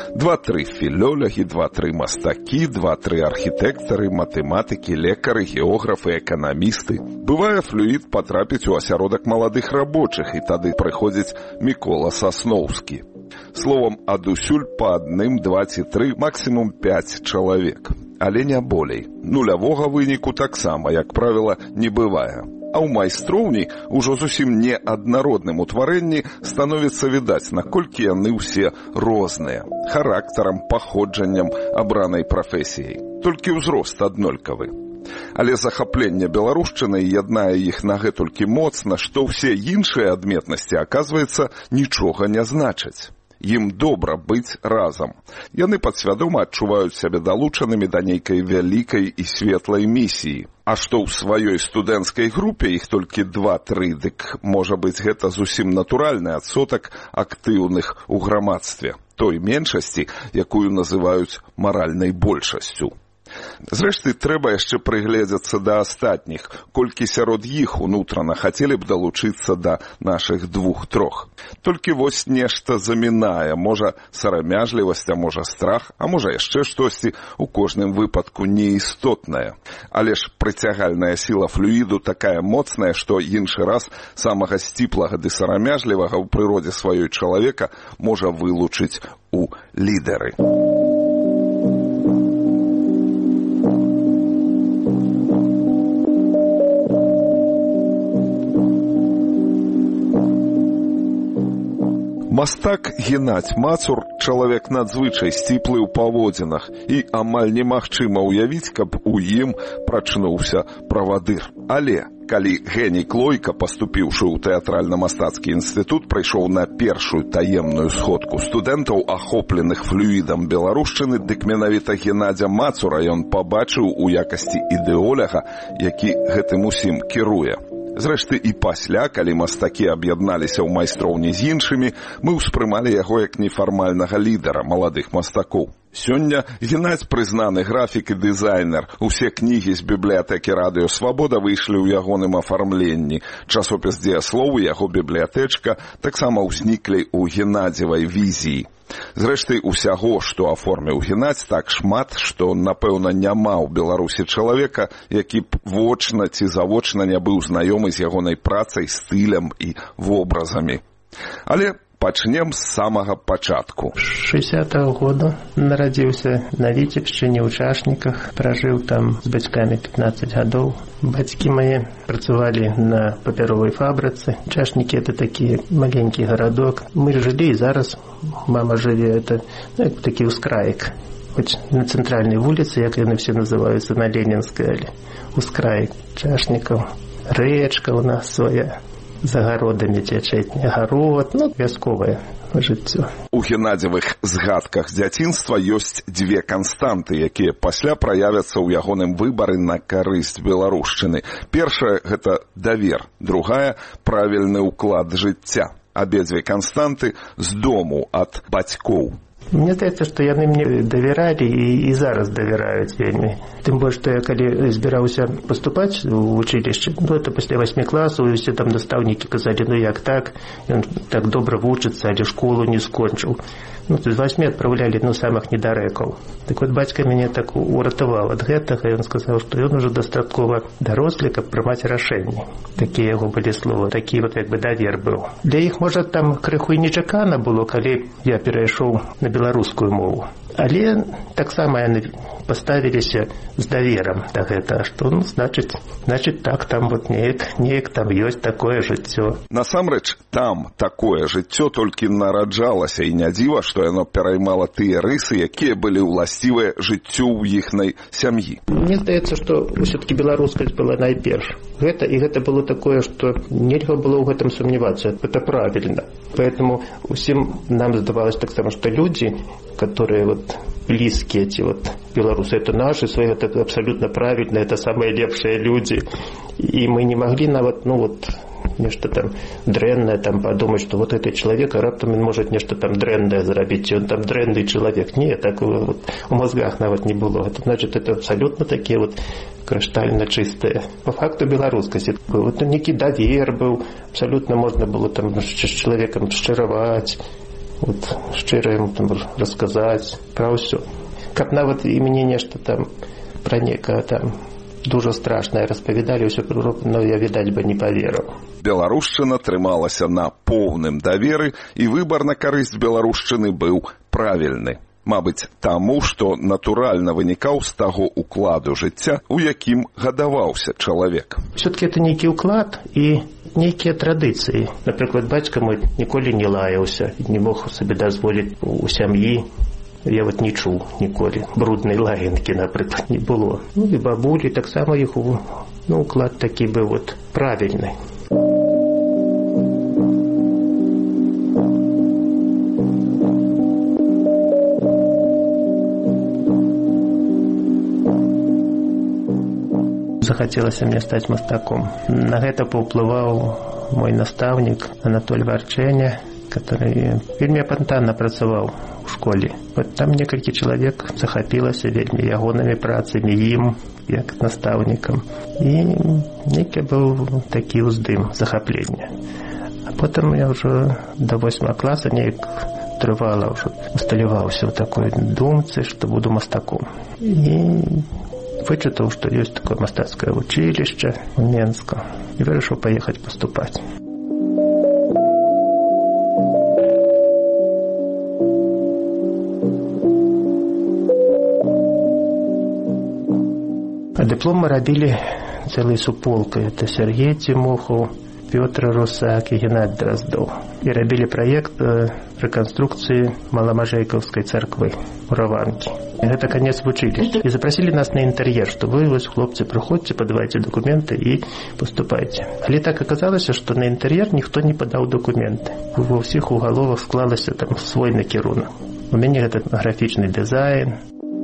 2-3 філёлягі, 2-3 мастакі, 2-3 архітэктары, матэматыкі, лекары, географы, эканамісты. Бывае, флюід патрапіць у асяродак маладых рабочых, і тады прыходзіць Мікола Сасноўскі. Словам, адусюль па 1, 2 ці 3, максімум 5 чалавек. Але не болей. Нулявога выніку таксама, як правіла, не бывае. А ў майстроўні, ужо зусім не аднародным утварэнні, становіцца відаць, наколькі яны ўсе розныя. Характарам, паходжаннем, абранай прафесіяй. Толькі ўзрост аднолькавы. Але захапленне беларушчынай яднае іх нагэтулькі моцна, што ўсе іншыя адметнасці, аказваецца, нічога не значаць. Ім добра быць разам. Яны падсвядома адчуваюць сябе далучанымі да нейкай вялікай і светлай місіі. А што ў сваёй студэнцкай групе іх толькі 2-3, дык, можа быць, гэта зусім натуральны адсотак актыўных у грамадстве, той меншасці, якую называюць маральнай большасцю. Зрэшты, трэба яшчэ прыгледзецца да астатніх, колькі сярод іх унутрана хацелі б далучыцца да нашых 2-3. Толькі вось нешта замінае, можа сарамяжлівасць, а можа страх, а можа яшчэ штосьці, у кожным выпадку неістотнае. Але ж прыцягальная сіла флюіду такая моцная, што іншы раз самага сціплага ды сарамяжлівага ў прыродзе сваёй чалавека можа вылучыць у лідары. Мастак Геннадзь Мацур – чалавек надзвычай сціплы ў паводзінах, і амаль немагчыма ўявіць, каб у ім прачнуўся правадыр. Але калі Геній Клойка, паступіўшы ў тэатральна-мастацкі інстытут, прыйшоў на першую таемную сходку студэнтаў, ахопленых флюідам беларушчыны, дык менавіта Геннадзя Мацура ён пабачыў у якасці ідэоляга, які гэтым усім кіруе. Зрэшты, і пасля, калі мастакі аб'ядналіся ў майстроўні з іншымі, мы ўспрымалі яго як нефармальнага лідара маладых мастакоў. Сёння Геннадзь прызнаны графік і дызайнер. Усе кнігі з бібліятэкі «Радыё Свабода» выйшлі ў ягоным афармленні. Часопіс «Дзеяслоў» і яго бібліятэчка таксама ўзніклі ў Геннадзевай візіі. Зрэшты, усяго, што аформіў Геннадзь, так шмат, што, напэўна, няма ў Беларусі чалавека, які б вочна ці завочна не быў знаёмы з ягонай працай, стылем і вобразамі. Але пачнем з самага пачатку. 60-го года нарадзіўся на Віцебшчыне ў Чашніках, пражыў там з бацькамі 15 гадоў. Бацькі мае працавалі на папяровай фабрыцы. Чашнікі — это такі маленькі гарадок. Мы жылі, і зараз мама жыве, это такі ўскраек. Хоць на цэнтральнай вуліцы, як яны все называюцца, на Ленінскай, але ўскраек Чашнікаў. Рэчка ў нас свая. За гародамі цячэ агарод, вясковае жыццё. У Геннадзевых згадках з дзяцінства ёсць дзве канстанты, якія пасля праявяцца ў ягоным выбары на карысць беларушчыны. Першая — гэта давер, другая — правільны ўклад жыцця. Абедзве канстанты з дому ад бацькоў. Мне здаецца, што яны мне давяралі і зараз давяраюць вельмі. Тым больш, што я калі збіраўся паступаць у вучылішча, это пасля 8 класаў, і усе там настаўнікі казалі, як так, ён так добра вучыцца, але школу не скончыў. З 8 адпраўлялі самых недарэкаў. Так вот, бацька мяне так уратаваў ад гэтага, ён сказаў, што ён ужо дастаткова дарослы, каб прымаць рашэнні. Такія яго былі словы, такі давер быў. Для іх, можа, там крыху і нечакана было, калі я перайшоў на беларускую мову. Але таксама яны паставіліся з даверам да гэтага, што, значыць, так, там неяк там ёсць такое жыццё. Насамрэч, там такое жыццё толькі нараджалася, і не дзіва, што яно пераймала тыя рысы, якія былі ўласцівыя жыццю ў іхнай сям'і. Мне здаецца, што ўсё-такі беларускасць была найперш. Гэта было такое, што нельга было ў гэтым сумнявацца. Это правильно. Поэтому усім нам здавалось таксама, што людзі, которые близкие эти белорусы, это наши свои, это абсолютно правильно, это самые лепшие люди. И мы не могли нешта там дрэннае там подумать, что этот человек раптам он может нешта там дрэннае зрабіць, он там дрэнны человек. Не, так у мозгах нават не было. Это значит, это абсолютно такие крыштально чистые. По факту беларускасць. Некі давер быў, абсолютно можно было там с человеком шчыраваць, шчыра ему там расказаць пра ўсё. Каб нават і мне нешта там пра некае там дуже страшнае распавядалі, ўсё я, відаць, бы не паверыў. Беларушчына трымалася на поўным даверы, і выбар на карысць беларушчыны быў правільны. Мабыць, таму, што натуральна вынікаў з таго укладу жыцця, у якім гадаваўся чалавек. Все-таки это нейкі ўклад і нейкія традыцыі. Напрыклад, бацька мой ніколі не лаяўся, не мог сабе дазволіць у сям'і. Я не чуў ніколі бруднай лаянкі, напрыклад, не было. І бабулі таксама іх уклад такі быў правільны. Захацелася мне стаць мастаком. На гэта паўплываў мой настаўнік Анатоль Варчэня, который вельмі апантанна працаваў у школе. Там некалькі чалавек захапілася вельмі ягонымі працамі, ім, як настаўнікам. І нейкі быў такі ўздым захаплення. А потым я ўжо до 8 класа неяк трывала ўжо усталяваўся ў такой думцы, што буду мастаком. І вычытаў, што ёсць такое мастацкае вучылішча ў Менску, і вырашыў паехаць паступаць. А дыплом мы рабілі цэлай суполкай. Это Сергей Тимохаў, Пётр Русак і Геннадзь Дроздоў. І рабілі праект рэканструкцыі Маламажэйкаўскай царквы ў Раванкі. Гэта конец вучилища. И запросили нас на интерьер, что вы, хлопцы, приходите, подавайте документы и поступайте. Але так оказалось, что на интерьер никто не подал документы. Во всех уголовах склалось там свой накірунок. У меня это графичный дизайн.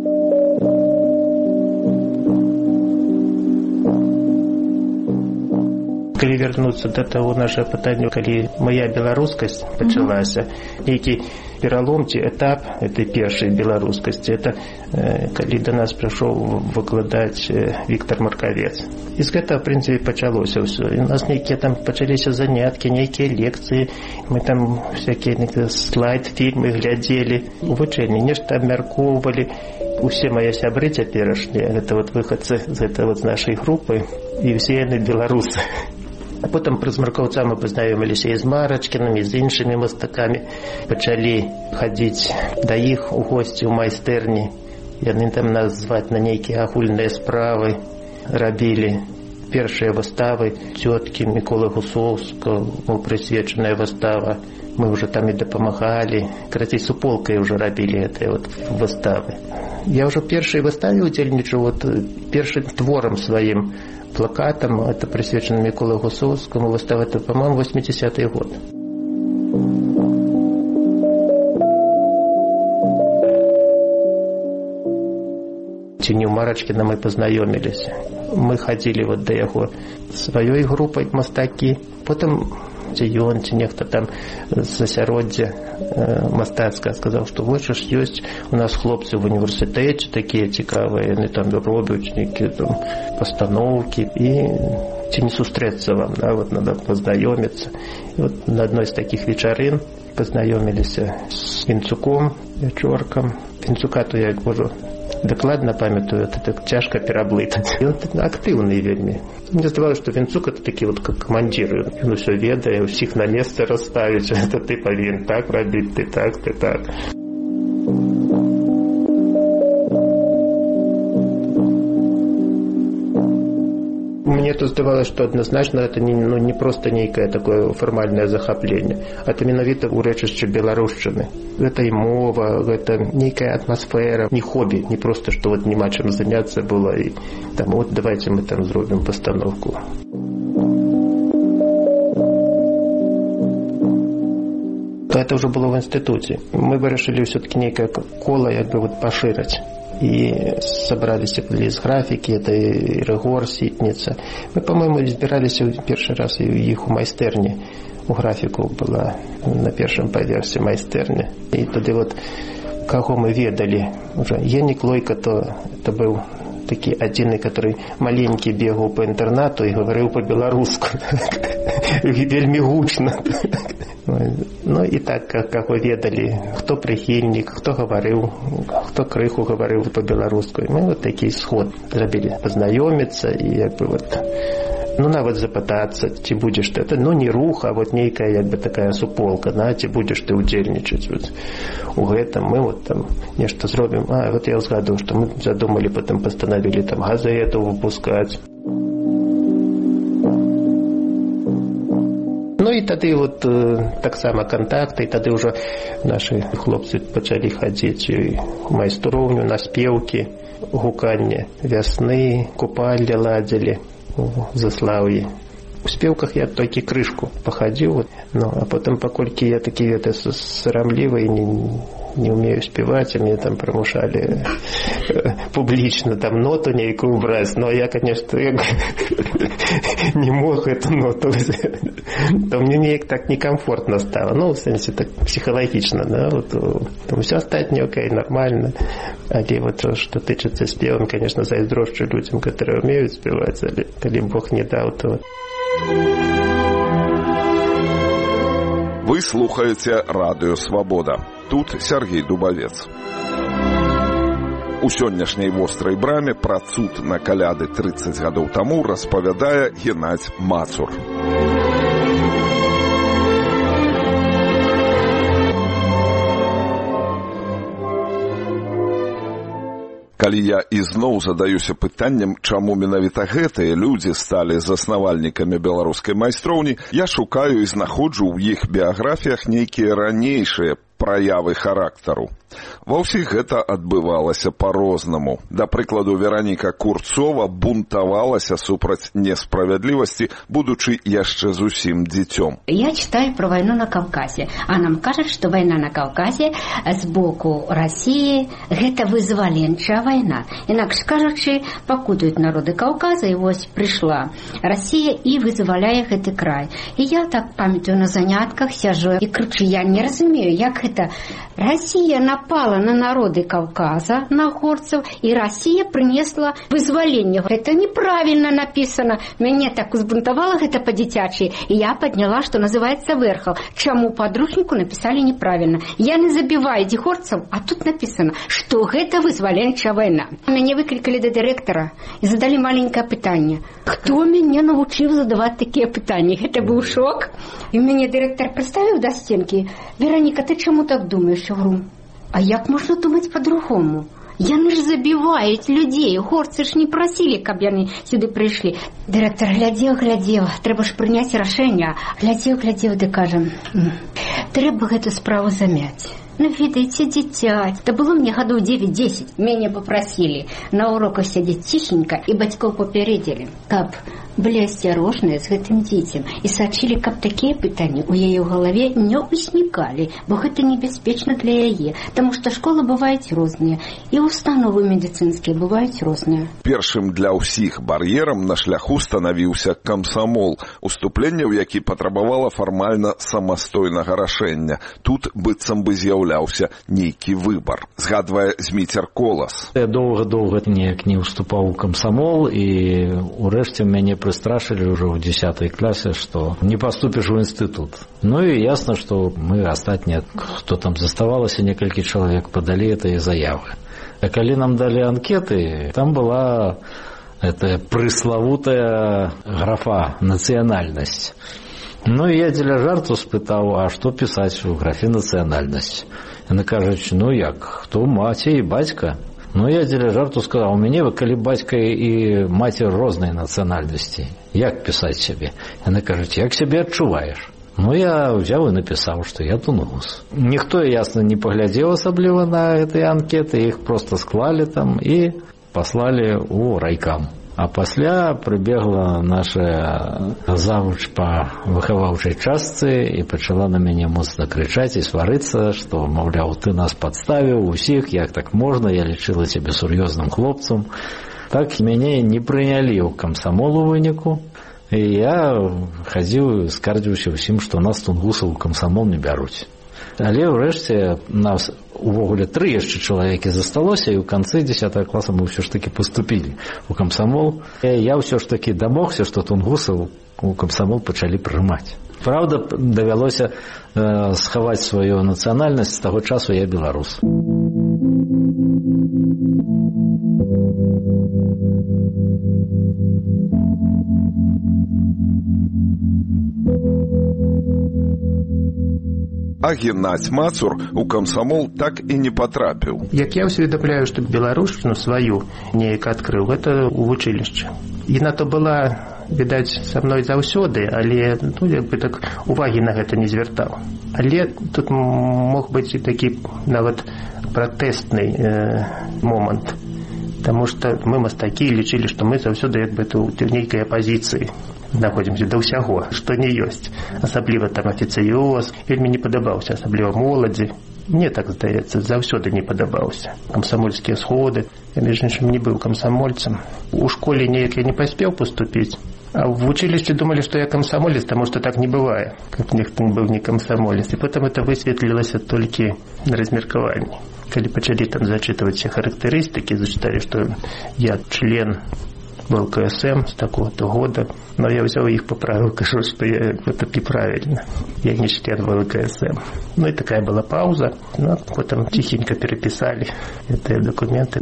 Калі вярнуцца да таго нашага пытання, калі моя беларускасць пачалася, нейкі пералом ці этап этой першай беларускасці, это калі да нас прыйшоў выкладаць Віктор Маркавец. І з гэтага, в прынцыпе, пачалося ўсё. І у нас нейкія там пачаліся заняткі, нейкія лекцыі, мы там всякія слайд-фільмы глядзелі, вучэнні, нешта абмяркоўвалі. Усе мои сябры цяперашнія, гэта выхадцы з нашай групы, і ўсе яны беларусы. А потым праз Маркаўца мы пазнаёміліся і з Марачкінам, і з іншымі мастакамі. Пачалі хадзіць да іх у госці ў майстэрні. Яны там нас зваць на нейкія агульныя справы. Рабілі першыя выставы цёткі Міколы Гусоўскага, прысвечаная выстава. Мы уже там і дапамагалі. Карацей, суполкай уже рабілі гэтыя выставы. Я ўжо першай выставе удзельнічаў, першым творам сваім, плакатом, это присвячено Миколе Гусовскому, выстава, это, по-моему, 80-й год. Не у Марачкіна мы познаёмились. Мы ходили до яго сваёй группой мастакі. Потом ён, ці нехта там з асяроддзя мастацкага сказаў, што вось ж ёсць у нас хлопцы в універсітэце такія цікавыя, яны там робяць нейкія там пастаноўкі, і ці не сустрэцца вам, надо пазнаёміцца. І на адной з такіх вечарын пазнаёміліся з Вінцуком, Вячоркам. Вінцука то я можу дакладна памятаю, это так цяжка пераблытаць. Ён актыўны вельмі. Мне здавалося, што Вінцук это такі как камандзір. Ён усё ведае, усіх на месца расставіць. Это ты павінен так рабіць, ты так, ты так. Мне тут здавалось, что однозначно это не просто некое такое формальное захопленне, это менавіта ўрэчышча беларушчыны. Это и мова, это некая атмосфера, не хобби, не просто, что нема чым заняться было, и там давайте мы там зробім постановку. Это уже было в институте. Мы вырашылі все-таки некое коло поширить. И собрались из графики, это и Рыгор, Ситница. Мы, по-моему, избирались первый раз и их у майстэрні. У графику была на первом поверсе майстэрні. И тогда кого мы ведали уже. Янік Лойка, то это был такий один, который маленький бегал по интернату и говорил по-белорусски. Вельми гучно. Ну и так, как вы ведали, кто прихильник, кто говорил, кто крыху говорил по-белорусски. Мы такий сход зробили, познайомиться и нават запытаться, ці будешь ты. Это не рух, а некая такая суполка, ці будешь ты удзельнічаць у гэтым. Мы там нешта зробім. Я узгадываю, что мы задумали, потом постановили там газету выпускать. Ну і тады так само контакты, і тады уже наши хлопцы пачалі хадзіць у майстроўню на спеўкі, гуканне вясны, купальня ладзілі у Заслаўі. У спеўках я толькі крышку пахадзіў, а потом, паколькі я такі сарамлівы і не умею спевать, а мне там промушали публично там ноту нейкую брать, но я, конечно, не мог эту ноту взять. То мне так некомфортно стало, в смысле так психологично, там все остальное окей, нормально, а что тычется спевом, конечно, зайздрошчу людям, которые умеют спевать, коли Бог не дал, то... Вы слухаеце Радыё Свабода. Тут Сергей Дубавец. У сённяшняй вострай браме пра цуд на каляды 30 гадоў таму распавядае Геннадзь Мацур. Калі я ізноў задаюся пытаннем, чаму менавіта гэтыя людзі сталі заснавальнікамі беларускай майстроўні, я шукаю і знаходжу ў іх біяграфіях нейкія ранейшыя, праявы характару. Ва ўсіх гэта адбывалася па-рознаму. Да прыкладу, Вераніка Курцова бунтавалася супраць несправядлівасці, будучы яшчэ зусім дзіцём. Я читаю про войну на Кавказе, а нам кажут, что война на Кавказе с боку России – это вызваленчая война. Инакше кажучи, покутают народы Кавказа, и вот пришла Россия и вызволяет этот край. И я так памятаю на занятках сижу и кричу, я не разумею, как это Россия напала на народы Кавказа, на горцев, и Россия принесла вызволение. Это неправильно написано. Меня так взбунтовало это по-детячи, и я подняла, что называется, верхов. Чему подручнику написали неправильно. Я не забиваю этих горцев, а тут написано, что это вызволенчая война. Меня выкрикали до директора и задали маленькое питание. Кто меня научил задавать такие питания? Это был шок. И меня директор представил до стенки. Вероника, ты чему так думаешь? Я говорю, а як можно думать по-другому? Яны ж забіваюць людзей, горцы ж не прасілі, каб яны сюды прыйшлі. Дырэктар глядзеў, трэба ж прыняць рашэнне. Глядзеў, ды кажа, трэба гэту справу замяць. Ну, видите, дзіця. Да было мне гадоў 9-10. Мяне попросілі на уроках сядзець цішенька, і бацькоў папярэдзілі, каб былі асцярожныя з гэтым дзіцем і сачылі, каб такія пытанні ў яе ў галаве не ўзнікалі, бо гэта небяспечна для яе, таму што школы бываюць розныя, і установы медыцынскія бываюць розныя. Першым для ўсіх бар'ерам на шляху станавіўся камсамол, уступленне ў які патрабавала фармальна самастойнага рашэння. Тут быццам бы з'яўляўся нейкі выбар, згадвае Зміцер Колас. Я доўга неяк не уступаў у камсамол, і урэшце мяне прыстрашылі ўжо ў 10 класе, што не паступіш у інстытут. Ну і ясна, што мы астатнія, хто там заставалася, некалькі чалавек падалі гэтыя заявы. А калі нам далі анкеты, там была эта пресловутая графа «нацыянальнасць». Ну, і я дзеля жарту спытаў, а што пісаць у графе «нацыянальнасць»? Яны кажуць, ну як, хто маці і бацька? Ну, я дзеля жарту сказаў, у мяне, калі бацька і маці рознай нацыянальнасці, як пісаць сябе? Яны кажуць, як сябе адчуваеш? Ну, я взяў і напісаў, што я тунгус. Ніхто, ясна, не паглядзеў асабліва на гэтыя анкеты, іх проста склалі там і паслалі ў райкам. А пасля прыбегла наша завуч па выхаваўчай частцы і пачала на мяне моцна крычаць і сварыцца, што, маўляў, ты нас падставіў усіх, як так можна, я лічыла цябе сур'ёзным хлопцам. Так мяне не прынялі ў камсамол у выніку, і я хадзіў, скардзіўся ўсім, што нас тунгусаў у камсамол не бяруць. Але ўрэшце нас увогуле 3 яшчэ чалавекі засталося, і ў канцы 10 класа мы ўсё ж такі паступілі ў камсамол. Я ўсё ж такі дамогся, што тунгусаў у камсамол пачалі прымаць. Праўда, давялося схаваць сваю нацыянальнасць, з таго часу я беларус. А Геннадзь Мацур у камсамол так і не патрапіў. Як я ўсведамляю, што беларушчыну сваю неяк адкрыў, гэта ў вучылішчы. Яна то была, відаць, са мной заўсёды, але як бы так увагі на гэта не звяртаў. Але тут мог быць і такі нават пратэстны момант. Таму што мы мастакі лічылі, што мы заўсёды як бы тут у нейкай апазіцыі знаходзімся да ўсяго, што не ёсць. Асабліва там афіцыёз, вельмі не падабаўся, асабліва моладзі. Мне так здаецца, заўсёды не падабаўся. Камсамольскія сходы, я, між іншым, не быў камсамольцам. У школе неяк я не паспеў паступіць, а в училище думали, что я комсомолец, потому что так не бывает, как никто не был не комсомолец. И потом это высветлилось только на размерковании. Когда начали там зачитывать все характеристики, зачитали, что я член ВЛКСМ с такого-то года, но я взял их поправил, скажу, что это неправильно. Я не член ВЛКСМ. Ну и такая была пауза, но потом тихенько переписали эти документы.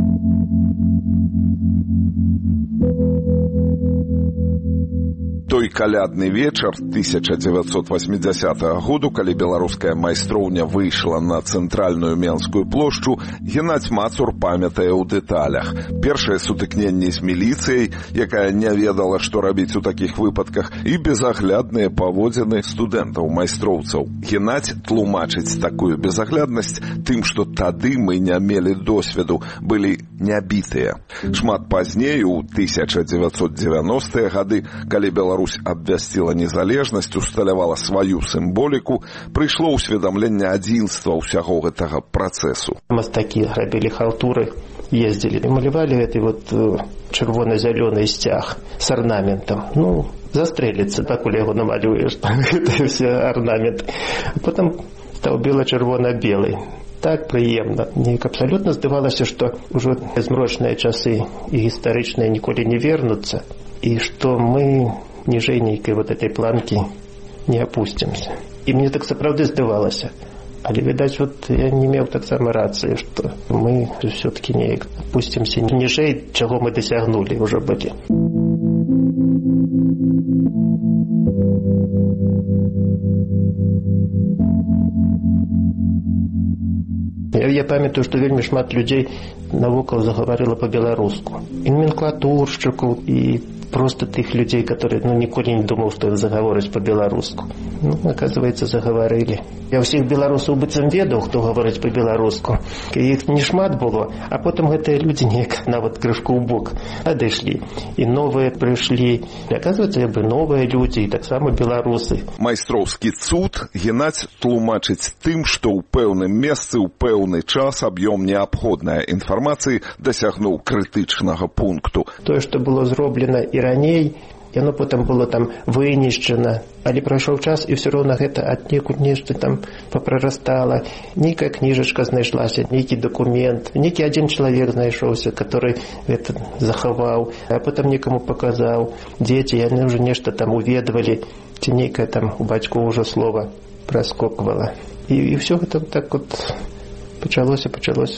Той калядны вечар 1980 году, калі беларуская майстроўня выйшла на цэнтральную Менскую плошчу, Геннадзь Мацур памятае ў дэталях. Першае сутыкненне з міліцыяй, якая не ведала, што рабіць у такіх выпадках, і безаглядныя паводзіны студэнтаў-майстроўцаў. Геннадзь тлумачыць такую безагляднасць тым, што тады мы не мелі досведу, былі нябітыя. Шмат пазней, у 1990-е гады, калі Беларусь абвясціла незалежнасць, усталявала сваю сімволіку, прыйшло ўсведамленне адзінства ўсяго гэтага працэсу. Мастакі рабілі халтуры, ездзілі і малявалі гэты вот чырвона-зялёны сцяг з арнаментам. Ну, застрэліцца, пакуль яго намалюеш. Гэта ўсе арнамент. А потым стаў бела-чырвона-белый. Так прыемна. Неяк абсалютна здавалася, што ўжо змрочныя часы і гістарычныя ніколі не вернуцца, і што мы ніжэй нейкай вот этой планкі не апусцімся. І мне так сапраўды здавалася. Але, відаць, вот я не меў таксама рацыі, што мы ўсё-такі неяк апусцімся ніжэй, чаго мы дасягнулі ўжо былі. Я памятаю, што вельмі шмат людзей навокал загаварыла па-беларуску. І номенклатуршчыкаў, і просто тых людзей, которые ніколі не думаў, што загавораць па-беларуску. Оказывается, заговорили. Я ўсіх беларусаў быццам ведаў, хто гаворыць па-беларуску. Іх не шмат было, а потым гэтыя людзі неяк нават крышку ў бок адышлі. І новыя прыйшлі. Оказывается, як бы новыя людзі, і таксама беларусы. Майстроўскі цуд Геннадзь тлумачыць тым, што ў пэўным месцы, ў пэўны час аб'ём неабходнай інфармацыі дасягнуў крытычнага пункту. Тое, што было зроблена і раней, яно потым было там вынішчана, але прайшоў час, і ўсё роўна гэта аднекуль нешта там папрарастала. Нейкая кніжачка знайшлася, нейкі дакумент, нейкі адзін чалавек знайшоўся, который гэта захаваў, а потым некаму паказаў. Дзеці, яны ўжо нешта там уведвалі, ці нейкае там у бацькоў ўжо слова праскоквала. І ўсё гэта так вот пачалося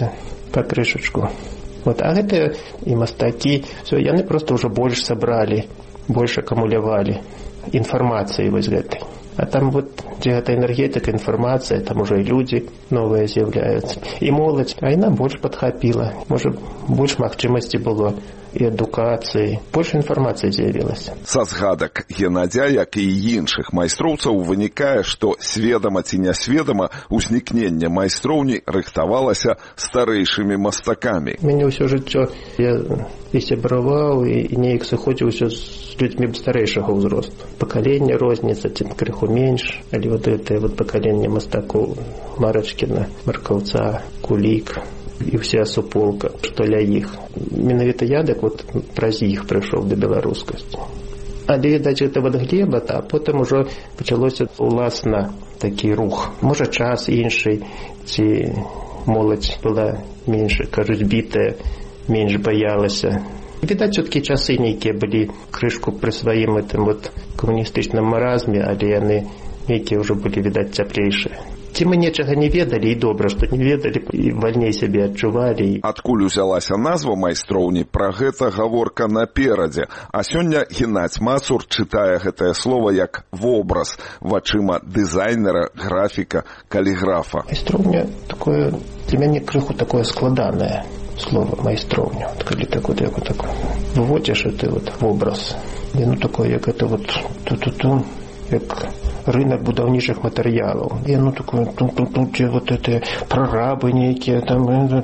па крышачку. Вот, а гэтыя і мастакі, все, яны просто ўжо больш сабралі, больш акумулявалі інфармацыі вось гэтай. А там вот, дзе гэта энергетика, інфармацыя, там уже і людзі новыя з'яўляюцца. І моладзь, а яна больш падхапіла. Можа, больш магчымасці было і адукацыі, больш інфармацыі з'явілася. Са згадак Геннадзя, як і іншых майстроўцаў, вынікае, што сведама ці нясведама узнікненне майстроўні рыхтавалася старэйшымі мастакамі. Мяне ўсё жыццё я і сябраваў, і неяк сыходзіўся з людзьмі старэйшага ўзросту. Пакаленне розніца, ці крыху менш, але вот гэтае вот пакаленне мастакоў Марачкіна, Маркаўца, Кулік і ўся суполка, што ля іх. Менавіта я так вот праз іх прыйшоў да беларускасці. Але, відаць, гэта вот глеба, а потым ужо пачалося уласна такі рух. Можа, час іншы, ці моладзь была менш, кажуць, бітая, менш баялася. Відаць, все-таки часы нейкія былі крышку пры сваім гэтым вот камуністычным маразме, але яны нейкія ўжо былі, відаць, цяплейшыя. Ці мы нечага не ведалі, і добра, што не ведалі, і вальней сябе адчувалі. Адкуль узялася назва майстроўні, пра гэта гаворка наперадзе. А сёння Геннадзь Мацур чытае гэтае слово як вобраз вачыма дызайнера, графіка, каліграфа. Майстроўня такое, для мяне крыху такое складанае слово майстроўня. Вот, калі так вот, як вот так выводзіш гэты вот вобраз, яно такое, як это вот ту-ту-ту, як рынок будаўнічых матэрыялаў. Яно такое, тут вот это прорабы нейкія, там,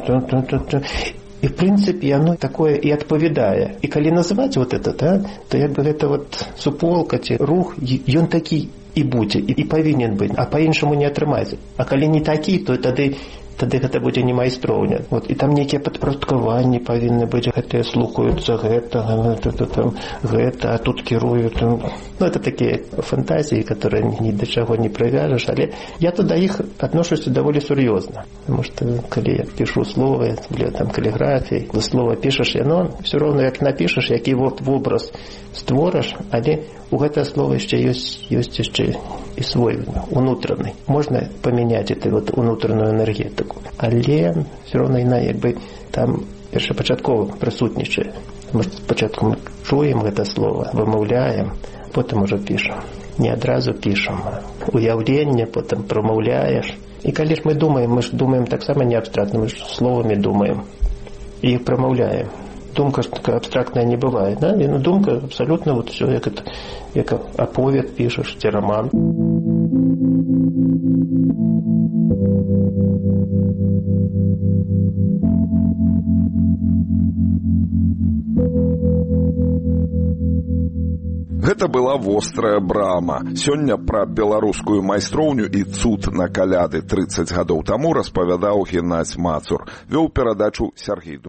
і, в прынцыпе, яно такое і адпавядае. І калі называць вот это, да, то як бы гэта вот суполка ці рух, ён такі і будзе, і павінен быць, а па-іншаму не атрымаецца. А калі не такі, то тады гэта будзе не майстроўня. Вот, і там нейкія падпарадкаванні павінны быць, гэтыя слухаюцца гэта, а тут кіруюць. Ну, это такія фантазіі, которые ні да чаго не прывяжаш, але я то да іх адношуся даволі сур'ёзна. Потому что, калі я пішу словы, там каліграфіі, слова пішаш, яно все роўно, як напішаш, які вот вобраз створаш, але у гэтае слова яшчэ ёсць яшчэ і свой унутраны. Можна памяняць эту вот унутраную энергетыку, але все роўно яна як бы там першапачаткова прысутнічае Мы спачатку чуем гэта слово, вымаўляем, потым ужо пішам. Не адразу пішам. Уяўленне, потым прамаўляеш. І калі ж мы думаем таксама не абстрактна, мы ж словамі думаем. І іх прамаўляем. Думка ж такая абстрактная не бывае, да? І, думка абсалютна вот все, як аповед пішаш, ці роман. Гэта была вострая брама. Сёння пра беларускую майстроўню і цуд на каляды 30 гадоў таму распавядаў Геннадзь Мацур. Вёў перадачу Сергей